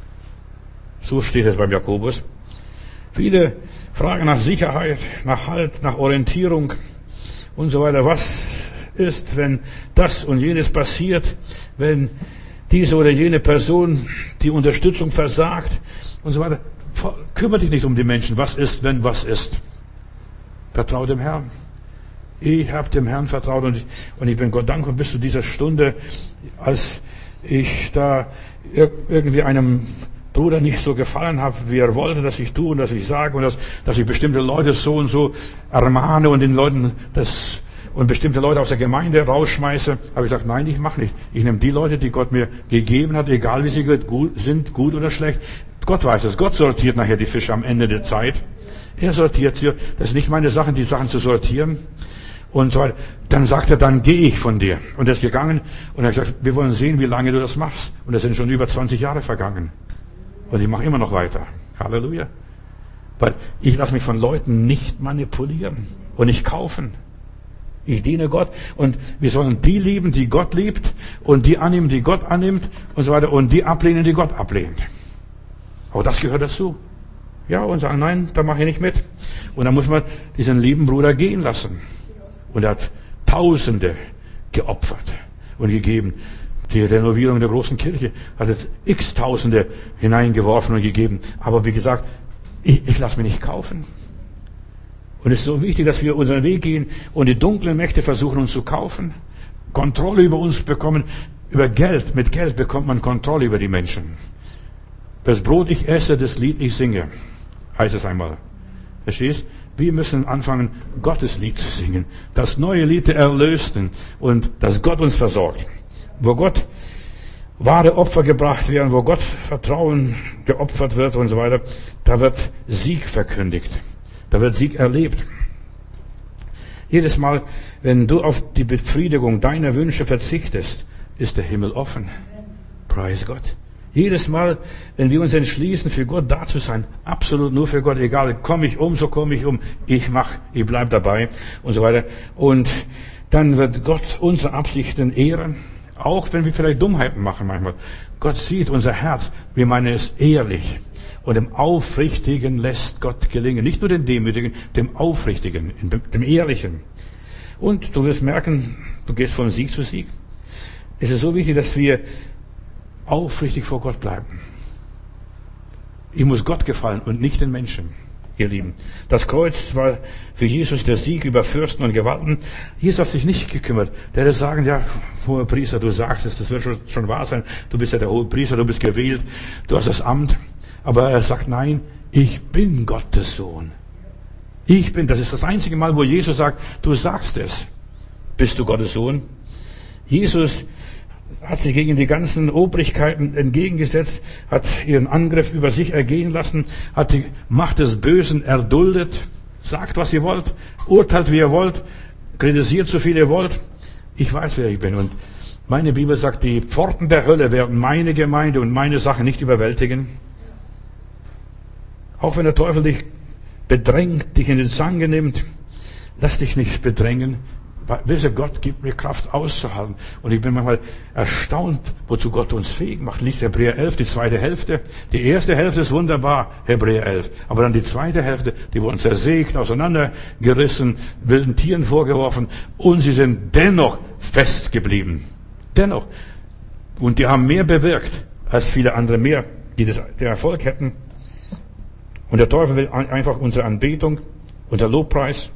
So steht es beim Jakobus. Viele fragen nach Sicherheit, nach Halt, nach Orientierung und so weiter. Was ist, wenn das und jenes passiert, wenn diese oder jene Person die Unterstützung versagt und so weiter? Kümmere dich nicht um die Menschen. Was ist, wenn was ist? Vertraue dem Herrn. Ich habe dem Herrn vertraut und ich bin Gott dankbar bis zu dieser Stunde, als ich da irgendwie einem Bruder nicht so gefallen habe, wie er wollte, dass ich tue und dass ich sage und dass ich bestimmte Leute so und so ermahne und den Leuten und bestimmte Leute aus der Gemeinde rausschmeiße, habe ich gesagt, nein, ich mache nicht. Ich nehme die Leute, die Gott mir gegeben hat, egal wie sie sind, gut oder schlecht. Gott weiß es. Gott sortiert nachher die Fische am Ende der Zeit. Er sortiert sie. Das ist nicht meine Sache, die Sachen zu sortieren. Und so weiter. Dann sagt er, dann gehe ich von dir. Und er ist gegangen und er hat gesagt, wir wollen sehen, wie lange du das machst. Und es sind schon über 20 Jahre vergangen. Und ich mache immer noch weiter. Halleluja. Weil ich lasse mich von Leuten nicht manipulieren und nicht kaufen. Ich diene Gott und wir sollen die lieben, die Gott liebt und die annehmen, die Gott annimmt und so weiter und die ablehnen, die Gott ablehnt. Auch das gehört dazu. Ja, und sagen, nein, da mache ich nicht mit. Und dann muss man diesen lieben Bruder gehen lassen. Und er hat Tausende geopfert und gegeben. Die Renovierung der großen Kirche hat es x-Tausende hineingeworfen und gegeben. Aber wie gesagt, ich lasse mich nicht kaufen. Und es ist so wichtig, dass wir unseren Weg gehen und die dunklen Mächte versuchen, uns zu kaufen. Kontrolle über uns bekommen, über Geld. Mit Geld bekommt man Kontrolle über die Menschen. Das Brot ich esse, das Lied ich singe, heißt es einmal. Verstehst? Wir müssen anfangen, Gottes Lied zu singen. Das neue Lied der Erlösten und dass Gott uns versorgt. Wo Gott wahre Opfer gebracht werden, wo Gott Vertrauen geopfert wird und so weiter, da wird Sieg verkündigt. Da wird Sieg erlebt. Jedes Mal, wenn du auf die Befriedigung deiner Wünsche verzichtest, ist der Himmel offen. Preis Gott. Jedes Mal, wenn wir uns entschließen, für Gott da zu sein, absolut nur für Gott, egal, komme ich um, so komme ich um, ich bleib dabei und so weiter. Und dann wird Gott unsere Absichten ehren, auch wenn wir vielleicht Dummheiten machen manchmal. Gott sieht unser Herz, wir meinen es ehrlich. Und dem Aufrichtigen lässt Gott gelingen. Nicht nur den Demütigen, dem Aufrichtigen, dem Ehrlichen. Und du wirst merken, du gehst von Sieg zu Sieg. Es ist so wichtig, dass wir aufrichtig vor Gott bleiben. Ich muss Gott gefallen und nicht den Menschen, ihr Lieben. Das Kreuz war für Jesus der Sieg über Fürsten und Gewalten. Jesus hat sich nicht gekümmert. Der hätte sagen, ja, hoher Priester, du sagst es, das wird schon wahr sein. Du bist ja der hohe Priester, du bist gewählt, du hast das Amt. Aber er sagt, nein, ich bin Gottes Sohn. Das ist das einzige Mal, wo Jesus sagt, du sagst es. Bist du Gottes Sohn? Jesus hat sich gegen die ganzen Obrigkeiten entgegengesetzt, hat ihren Angriff über sich ergehen lassen, hat die Macht des Bösen erduldet. Sagt, was ihr wollt, urteilt, wie ihr wollt, kritisiert, so viel ihr wollt. Ich weiß, wer ich bin. Und meine Bibel sagt, die Pforten der Hölle werden meine Gemeinde und meine Sache nicht überwältigen. Auch wenn der Teufel dich bedrängt, dich in die Zange nimmt, lass dich nicht bedrängen. Wisse, Gott gibt mir Kraft auszuhalten. Und ich bin manchmal erstaunt, wozu Gott uns fähig macht. Lies Hebräer 11, die zweite Hälfte. Die erste Hälfte ist wunderbar, Hebräer 11. Aber dann die zweite Hälfte, die wurden zersägt, auseinandergerissen, wilden Tieren vorgeworfen. Und sie sind dennoch fest geblieben. Dennoch. Und die haben mehr bewirkt als viele andere mehr, die den Erfolg hätten. Und der Teufel will einfach unsere Anbetung, unser Lobpreis,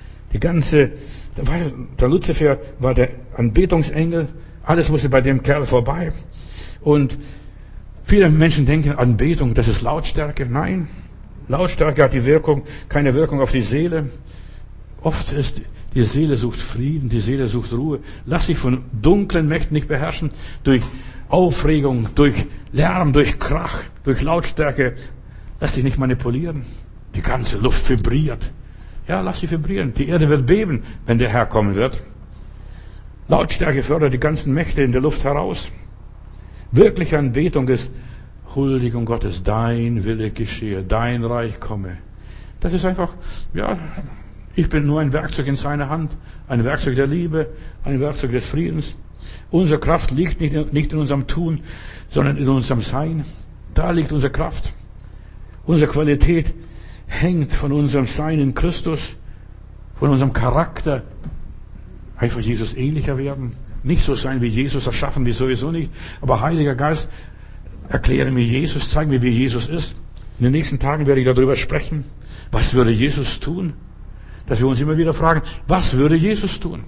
der Luzifer war der Anbetungsengel, alles musste bei dem Kerl vorbei. Und viele Menschen denken, Anbetung, das ist Lautstärke. Nein, Lautstärke hat keine Wirkung auf die Seele. Oft ist die Seele sucht Frieden, die Seele sucht Ruhe. Lass dich von dunklen Mächten nicht beherrschen, durch Aufregung, durch Lärm, durch Krach, durch Lautstärke. Lass dich nicht manipulieren. Die ganze Luft vibriert. Ja, lass sie vibrieren. Die Erde wird beben, wenn der Herr kommen wird. Lautstärke fördert die ganzen Mächte in der Luft heraus. Wirkliche Anbetung ist Huldigung Gottes. Dein Wille geschehe, dein Reich komme. Das ist einfach, ja, ich bin nur ein Werkzeug in seiner Hand. Ein Werkzeug der Liebe, ein Werkzeug des Friedens. Unsere Kraft liegt nicht in unserem Tun, sondern in unserem Sein. Da liegt unsere Kraft. Unsere Qualität hängt von unserem Sein in Christus, von unserem Charakter. Einfach Jesus ähnlicher werden. Nicht so sein wie Jesus, das schaffen wir sowieso nicht. Aber Heiliger Geist, erkläre mir Jesus, zeig mir, wie Jesus ist. In den nächsten Tagen werde ich darüber sprechen. Was würde Jesus tun? Dass wir uns immer wieder fragen, was würde Jesus tun?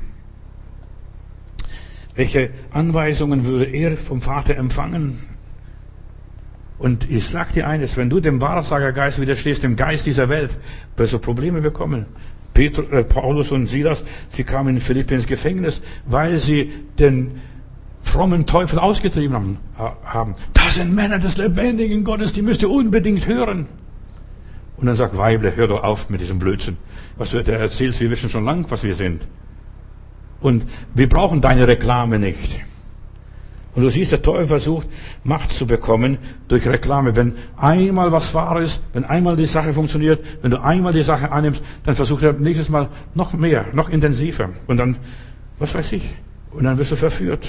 Welche Anweisungen würde er vom Vater empfangen? Und ich sag dir eines, wenn du dem Wahrsagergeist widerstehst, dem Geist dieser Welt, wirst du Probleme bekommen. Paulus und Silas, sie kamen in Philippi ins Gefängnis, weil sie den frommen Teufel ausgetrieben haben. Das sind Männer des lebendigen Gottes, die müsst ihr unbedingt hören. Und dann sagt Weible, hör doch auf mit diesem Blödsinn. Was du da erzählst, wir wissen schon lang, was wir sind. Und wir brauchen deine Reklame nicht. Und du siehst, der Teufel versucht, Macht zu bekommen durch Reklame. Wenn einmal was wahr ist, wenn einmal die Sache funktioniert, wenn du einmal die Sache annimmst, dann versucht er nächstes Mal noch mehr, noch intensiver. Und dann, was weiß ich, und dann wirst du verführt.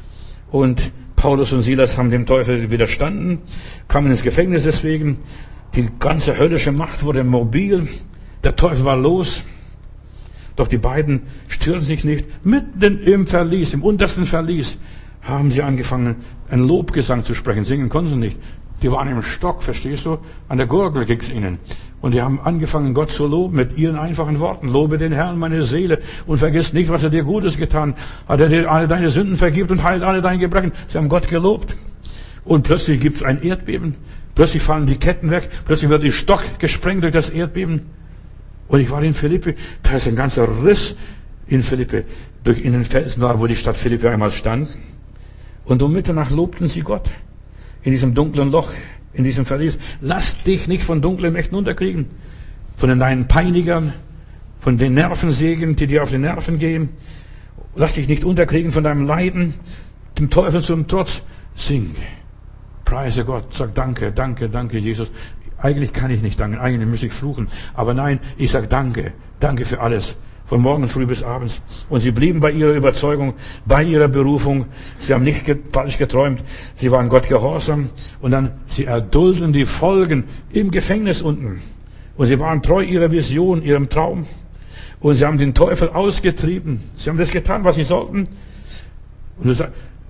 Und Paulus und Silas haben dem Teufel widerstanden, kamen ins Gefängnis deswegen. Die ganze höllische Macht wurde mobil. Der Teufel war los. Doch die beiden störten sich nicht. Mitten im Verlies, im untersten Verlies, haben sie angefangen, einen Lobgesang zu sprechen. Singen konnten sie nicht. Die waren im Stock, verstehst du? An der Gurgel ging's ihnen. Und die haben angefangen, Gott zu loben mit ihren einfachen Worten. Lobe den Herrn, meine Seele, und vergiss nicht, was er dir Gutes getan hat. Er dir alle deine Sünden vergibt und heilt alle deine Gebrechen. Sie haben Gott gelobt. Und plötzlich gibt's ein Erdbeben. Plötzlich fallen die Ketten weg. Plötzlich wird die Stock gesprengt durch das Erdbeben. Und ich war in Philippi. Da ist ein ganzer Riss in Philippi. In den Felsen war, wo die Stadt Philippi einmal stand. Und um Mitternacht lobten sie Gott. In diesem dunklen Loch, in diesem Verlies. Lass dich nicht von dunklen Mächten unterkriegen. Von deinen Peinigern, von den Nervensägen, die dir auf die Nerven gehen. Lass dich nicht unterkriegen von deinem Leiden, dem Teufel zum Trotz. Sing. Preise Gott. Sag danke, danke, danke, Jesus. Eigentlich kann ich nicht danken. Eigentlich muss ich fluchen. Aber nein, ich sag danke. Danke für alles. Von morgen früh bis abends. Und sie blieben bei ihrer Überzeugung, bei ihrer Berufung. Sie haben nicht falsch geträumt. Sie waren Gott gehorsam. Und dann, sie erdulden die Folgen im Gefängnis unten. Und sie waren treu ihrer Vision, ihrem Traum. Und sie haben den Teufel ausgetrieben. Sie haben das getan, was sie sollten. Und das,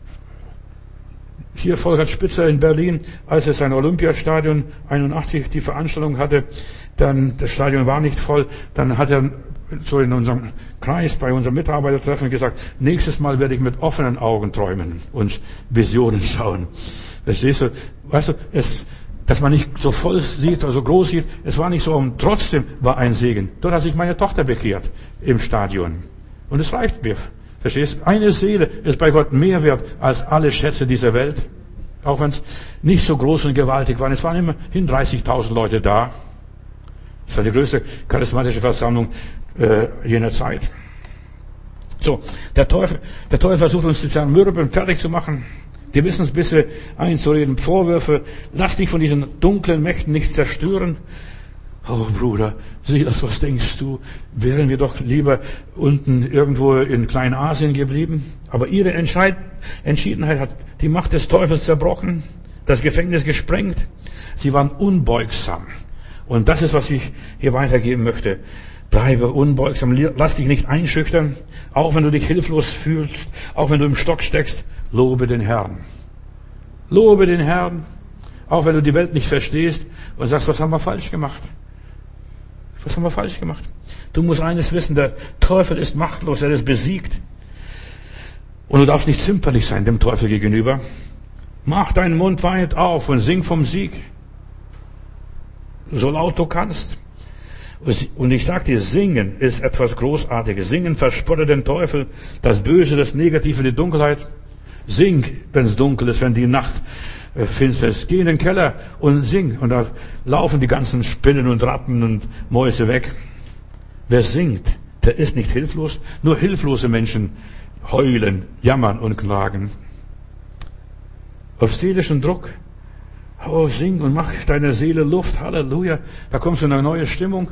hier Volker Spitzer in Berlin, als er sein Olympiastadion 81 die Veranstaltung hatte, dann, das Stadion war nicht voll, dann hat er so in unserem Kreis, bei unserem Mitarbeitertreffen gesagt, nächstes Mal werde ich mit offenen Augen träumen und Visionen schauen. Verstehst du? Weißt du, dass man nicht so voll sieht oder so groß sieht, es war nicht so, und trotzdem war ein Segen. Dort hat sich meine Tochter bekehrt im Stadion. Und es reicht mir. Verstehst du? Eine Seele ist bei Gott mehr wert als alle Schätze dieser Welt. Auch wenn es nicht so groß und gewaltig war. Es waren immerhin 30.000 Leute da. Das war die größte charismatische Versammlung jener Zeit. So, der Teufel versucht uns zu zermürben, fertig zu machen, Gewissensbisse einzureden, Vorwürfe. Lass dich von diesen dunklen Mächten nicht zerstören. Oh Bruder, Silas, was denkst du? Wären wir doch lieber unten irgendwo in Kleinasien geblieben? Aber ihre Entschiedenheit hat die Macht des Teufels zerbrochen, das Gefängnis gesprengt. Sie waren unbeugsam. Und das ist, was ich hier weitergeben möchte. Bleibe unbeugsam, lass dich nicht einschüchtern, auch wenn du dich hilflos fühlst, auch wenn du im Stock steckst, lobe den Herrn. Lobe den Herrn, auch wenn du die Welt nicht verstehst und sagst, was haben wir falsch gemacht? Was haben wir falsch gemacht? Du musst eines wissen, der Teufel ist machtlos, er ist besiegt. Und du darfst nicht zimperlich sein dem Teufel gegenüber. Mach deinen Mund weit auf und sing vom Sieg. So laut du kannst. Und ich sag dir, Singen ist etwas Großartiges. Singen verspottet den Teufel, das Böse, das Negative, die Dunkelheit. Sing, wenn es dunkel ist, wenn die Nacht finster ist. Geh in den Keller und sing. Und da laufen die ganzen Spinnen und Ratten und Mäuse weg. Wer singt, der ist nicht hilflos. Nur hilflose Menschen heulen, jammern und klagen. Auf seelischen Druck. Oh, sing und mach deiner Seele Luft. Halleluja. Da kommst du in eine neue Stimmung.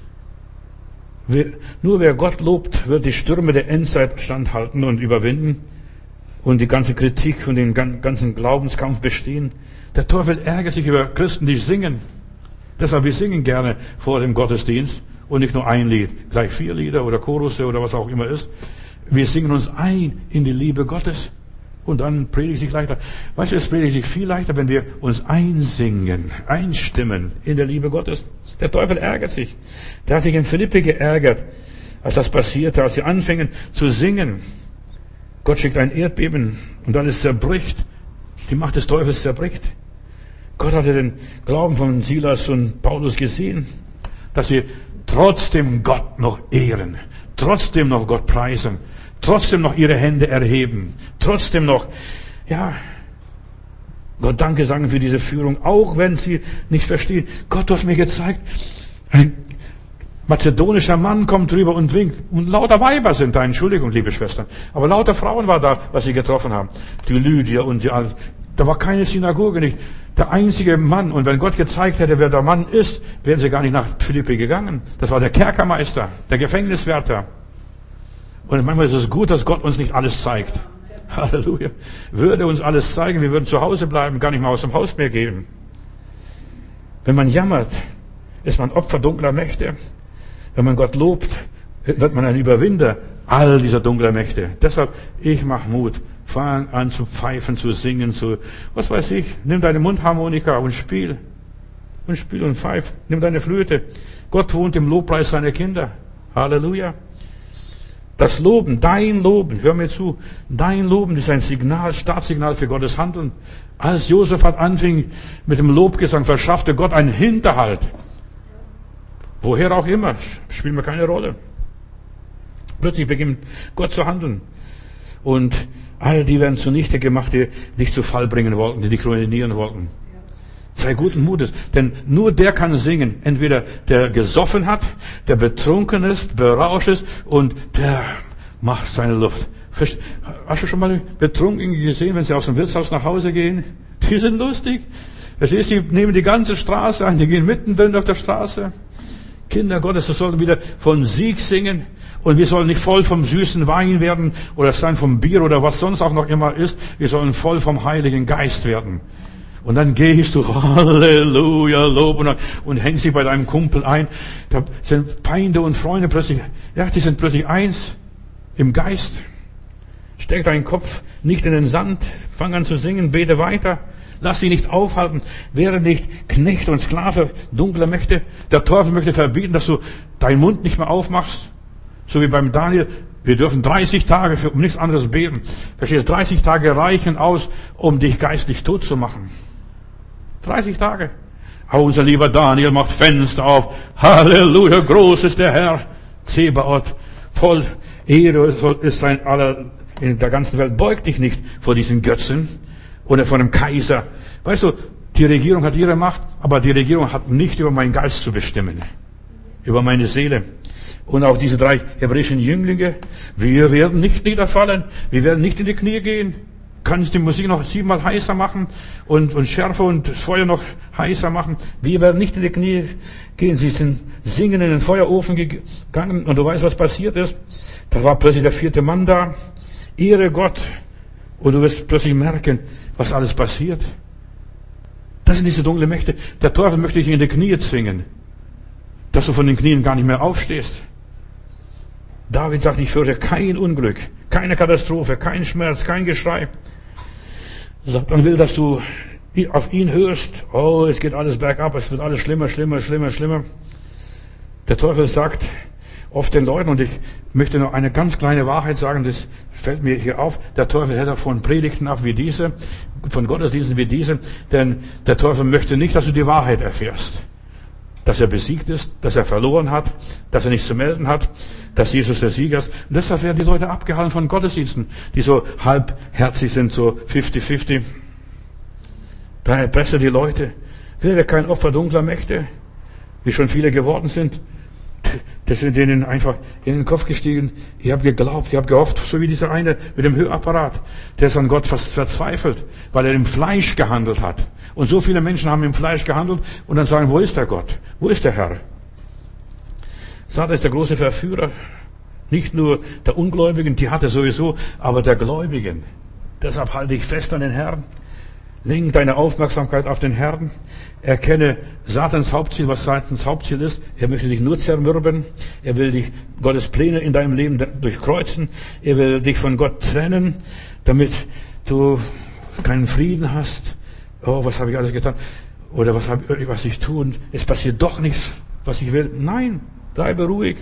Nur wer Gott lobt, wird die Stürme der Endzeit standhalten und überwinden und die ganze Kritik und den ganzen Glaubenskampf bestehen. Der Teufel ärgert sich über Christen, die singen. Deshalb, wir singen gerne vor dem Gottesdienst und nicht nur ein Lied, gleich 4 Lieder oder Chorusse oder was auch immer ist. Wir singen uns ein in die Liebe Gottes. Und dann predigt sich leichter. Weißt du, es predigt sich viel leichter, wenn wir uns einsingen, einstimmen in der Liebe Gottes. Der Teufel ärgert sich. Der hat sich in Philippi geärgert, als das passierte, als sie anfingen zu singen. Gott schickt ein Erdbeben und alles zerbricht. Die Macht des Teufels zerbricht. Gott hatte den Glauben von Silas und Paulus gesehen, dass sie trotzdem Gott noch ehren, trotzdem noch Gott preisen, trotzdem noch ihre Hände erheben, trotzdem noch, Gott Danke sagen für diese Führung, auch wenn sie nicht verstehen. Gott, du hast mir gezeigt, ein mazedonischer Mann kommt drüber und winkt. Und lauter Weiber sind da, Entschuldigung, liebe Schwestern. Aber lauter Frauen war da, was sie getroffen haben. Die Lydia und die alle. Da war keine Synagoge nicht. Der einzige Mann. Und wenn Gott gezeigt hätte, wer der Mann ist, wären sie gar nicht nach Philippi gegangen. Das war der Kerkermeister, der Gefängniswärter. Und manchmal ist es gut, dass Gott uns nicht alles zeigt. Halleluja. Würde uns alles zeigen, wir würden zu Hause bleiben, gar nicht mal aus dem Haus mehr gehen. Wenn man jammert, ist man Opfer dunkler Mächte. Wenn man Gott lobt, wird man ein Überwinder all dieser dunkler Mächte. Deshalb, ich mach Mut. Fang an zu pfeifen, zu singen, was weiß ich. Nimm deine Mundharmonika und spiel. Und spiel und pfeif. Nimm deine Flöte. Gott wohnt im Lobpreis seiner Kinder. Halleluja. Das Loben, dein Loben, hör mir zu, dein Loben ist ein Signal, Startsignal für Gottes Handeln. Als Josaphat anfing mit dem Lobgesang, verschaffte Gott einen Hinterhalt. Woher auch immer, spielt mir keine Rolle. Plötzlich beginnt Gott zu handeln. Und all die werden zunichte gemacht, die dich zu Fall bringen wollten, die dich ruinieren wollten. Sei guten Mutes, denn nur der kann singen. Entweder der gesoffen hat, der betrunken ist, berauscht ist und der macht seine Luft. Hast du schon mal Betrunkene gesehen, wenn sie aus dem Wirtshaus nach Hause gehen? Die sind lustig. Verstehst du, die nehmen die ganze Straße ein, die gehen mittendrin auf der Straße. Kinder Gottes, wir sollen wieder von Sieg singen und wir sollen nicht voll vom süßen Wein werden oder sein vom Bier oder was sonst auch noch immer ist. Wir sollen voll vom Heiligen Geist werden. Und dann gehst du, Halleluja, Lob und hängst dich bei deinem Kumpel ein. Da sind Feinde und Freunde plötzlich, die sind plötzlich eins im Geist. Steck deinen Kopf nicht in den Sand, fang an zu singen, bete weiter. Lass dich nicht aufhalten, werde nicht Knecht und Sklave dunkler Mächte. Der Teufel möchte verbieten, dass du deinen Mund nicht mehr aufmachst. So wie beim Daniel. Wir dürfen 30 Tage um nichts anderes beten. Verstehst du? 30 Tage reichen aus, um dich geistlich tot zu machen. 30 Tage. Aber unser lieber Daniel macht Fenster auf. Halleluja, groß ist der Herr. Zebaoth, voll Ehre ist sein aller in der ganzen Welt. Beug dich nicht vor diesen Götzen oder vor dem Kaiser. Weißt du, die Regierung hat ihre Macht, aber die Regierung hat nicht über meinen Geist zu bestimmen. Über meine Seele. Und auch diese 3 hebräischen Jünglinge, wir werden nicht niederfallen, wir werden nicht in die Knie gehen. Kannst die Musik noch 7-mal heißer machen und schärfer und das Feuer noch heißer machen. Wir werden nicht in die Knie gehen. Sie sind singen in den Feuerofen gegangen und du weißt, was passiert ist. Da war plötzlich der 4. Mann da. Ehre Gott. Und du wirst plötzlich merken, was alles passiert. Das sind diese dunklen Mächte. Der Teufel möchte dich in die Knie zwingen, dass du von den Knien gar nicht mehr aufstehst. David sagt, ich fürchte kein Unglück, keine Katastrophe, kein Schmerz, kein Geschrei. Satan will, dass du auf ihn hörst. Oh, es geht alles bergab, es wird alles schlimmer, schlimmer, schlimmer, schlimmer. Der Teufel sagt oft den Leuten, und ich möchte noch eine ganz kleine Wahrheit sagen, das fällt mir hier auf, der Teufel hält von Predigten ab wie diese, von Gottesdiensten wie diese, denn der Teufel möchte nicht, dass du die Wahrheit erfährst. Dass er besiegt ist, dass er verloren hat, dass er nichts zu melden hat, dass Jesus der Sieger ist. Und deshalb werden die Leute abgehalten von Gottesdiensten, die so halbherzig sind, so 50-50. Da erpresst er die Leute. Werde kein Opfer dunkler Mächte, wie schon viele geworden sind. Das sind denen einfach in den Kopf gestiegen. Ich habe geglaubt, ich habe gehofft, so wie dieser eine mit dem Hörapparat. Der ist an Gott fast verzweifelt, weil er im Fleisch gehandelt hat. Und so viele Menschen haben im Fleisch gehandelt und dann sagen, wo ist der Gott? Wo ist der Herr? Satan ist der große Verführer. Nicht nur der Ungläubigen, die hat er sowieso, aber der Gläubigen. Deshalb halte ich fest an den Herrn. Lenk deine Aufmerksamkeit auf den Herrn. Erkenne Satans Hauptziel, was Satans Hauptziel ist. Er möchte dich nur zermürben. Er will dich, Gottes Pläne in deinem Leben durchkreuzen. Er will dich von Gott trennen, damit du keinen Frieden hast. Oh, was habe ich alles getan? Oder was ich tue? Und es passiert doch nichts, was ich will. Nein, bleibe ruhig.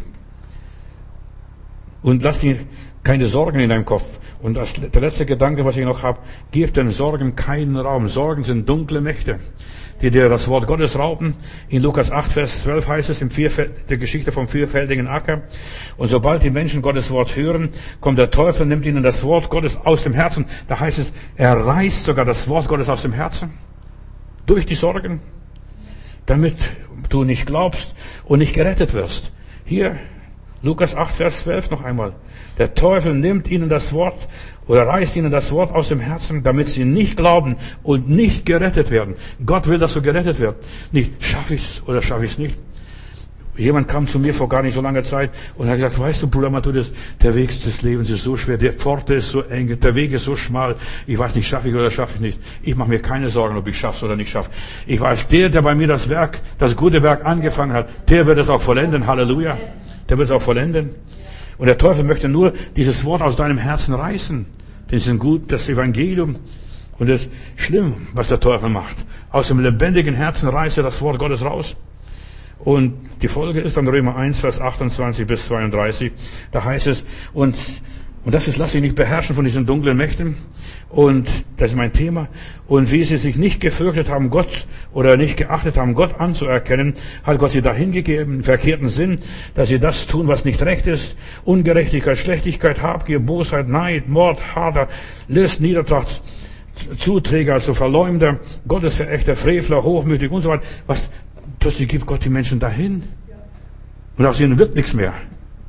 Und lass dir keine Sorgen in deinem Kopf. Und der letzte Gedanke, was ich noch habe, gib den Sorgen keinen Raum. Sorgen sind dunkle Mächte, die dir das Wort Gottes rauben. In Lukas 8, Vers 12 heißt es, der Geschichte vom vierfältigen Acker. Und sobald die Menschen Gottes Wort hören, kommt der Teufel, nimmt ihnen das Wort Gottes aus dem Herzen. Da heißt es, er reißt sogar das Wort Gottes aus dem Herzen. Durch die Sorgen. Damit du nicht glaubst und nicht gerettet wirst. Hier, Lukas 8, Vers 12 noch einmal. Der Teufel nimmt ihnen das Wort oder reißt ihnen das Wort aus dem Herzen, damit sie nicht glauben und nicht gerettet werden. Gott will, dass du gerettet wirst. Nicht, schaffe ich's oder schaffe ich's nicht. Jemand kam zu mir vor gar nicht so langer Zeit und hat gesagt, weißt du, Bruder Matthäus, der Weg des Lebens ist so schwer, die Pforte ist so eng, der Weg ist so schmal. Ich weiß nicht, schaffe ich oder schaffe ich nicht. Ich mache mir keine Sorgen, ob ich schaff's oder nicht schaffe. Ich weiß, der bei mir das gute Werk angefangen hat, der wird es auch vollenden. Halleluja. Der wird es auch vollenden. Und der Teufel möchte nur dieses Wort aus deinem Herzen reißen. Das ist gut, das Evangelium. Und es ist schlimm, was der Teufel macht. Aus dem lebendigen Herzen reißt er das Wort Gottes raus. Und die Folge ist dann Römer 1, Vers 28 bis 32. Da heißt es, und das ist, lass dich nicht beherrschen von diesen dunklen Mächten. Und das ist mein Thema. Und wie sie sich nicht gefürchtet haben, Gott oder nicht geachtet haben, Gott anzuerkennen, hat Gott sie dahin gegeben, im verkehrten Sinn, dass sie das tun, was nicht recht ist. Ungerechtigkeit, Schlechtigkeit, Habgier, Bosheit, Neid, Mord, Hader, List, Niedertracht, Zuträger, also Verleumder, Gottesverächter, Frevler, hochmütig und so weiter. Plötzlich gibt Gott die Menschen dahin. Und aus ihnen wird nichts mehr.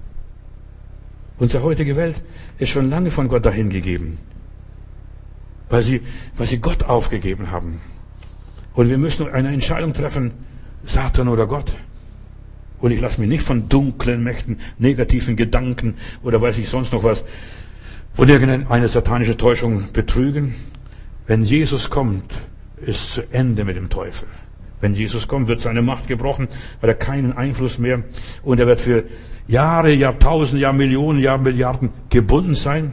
Unsere heutige Welt ist schon lange von Gott dahin gegeben. Weil sie Gott aufgegeben haben. Und wir müssen eine Entscheidung treffen, Satan oder Gott. Und ich lasse mich nicht von dunklen Mächten, negativen Gedanken oder weiß ich sonst noch was, oder irgendeine satanische Täuschung betrügen. Wenn Jesus kommt, ist zu Ende mit dem Teufel. Wenn Jesus kommt, wird seine Macht gebrochen, weil er keinen Einfluss mehr und er wird für Jahre, Jahrtausende, Millionen, Milliarden gebunden sein.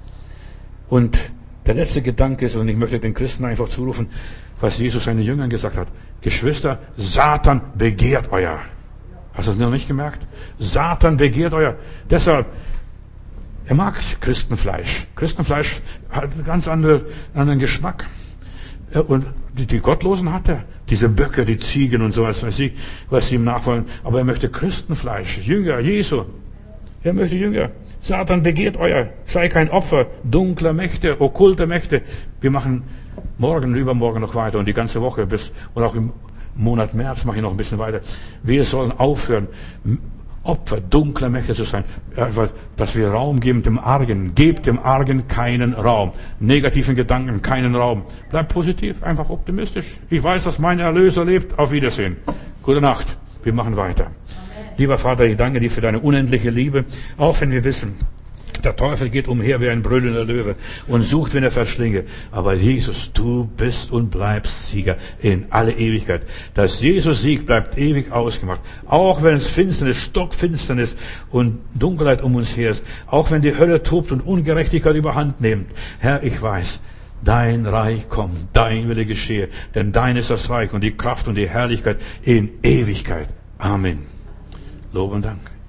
Und der letzte Gedanke ist, und ich möchte den Christen einfach zurufen, was Jesus seinen Jüngern gesagt hat. Geschwister, Satan begehrt euer. Hast du das noch nicht gemerkt? Satan begehrt euer. Deshalb, er mag Christenfleisch. Christenfleisch hat einen ganz anderen Geschmack. Und die Gottlosen hat er. Diese Böcke, die Ziegen und so was weiß ich, was sie ihm nachfolgen. Aber er möchte Christenfleisch, Jünger, Jesu. Er möchte Jünger. Satan begehrt euer. Sei kein Opfer dunkler Mächte, okkulte Mächte. Wir machen morgen, übermorgen noch weiter und die ganze Woche und auch im Monat März mache ich noch ein bisschen weiter. Wir sollen aufhören, Opfer dunkler Mächte zu sein. Einfach, dass wir Raum geben dem Argen. Gebt dem Argen keinen Raum. Negativen Gedanken keinen Raum. Bleibt positiv, einfach optimistisch. Ich weiß, dass mein Erlöser lebt. Auf Wiedersehen. Gute Nacht. Wir machen weiter. Lieber Vater, ich danke dir für deine unendliche Liebe. Auch wenn wir wissen, Der Teufel geht umher wie ein brüllender Löwe und sucht, wen er verschlinge. Aber Jesus, du bist und bleibst Sieger in alle Ewigkeit. Dass Jesus siegt, bleibt ewig ausgemacht. Auch wenn es Finsternis, Stockfinsternis und Dunkelheit um uns her ist. Auch wenn die Hölle tobt und Ungerechtigkeit überhand nimmt. Herr, ich weiß, dein Reich kommt, dein Wille geschehe. Denn dein ist das Reich und die Kraft und die Herrlichkeit in Ewigkeit. Amen. Lob und Dank.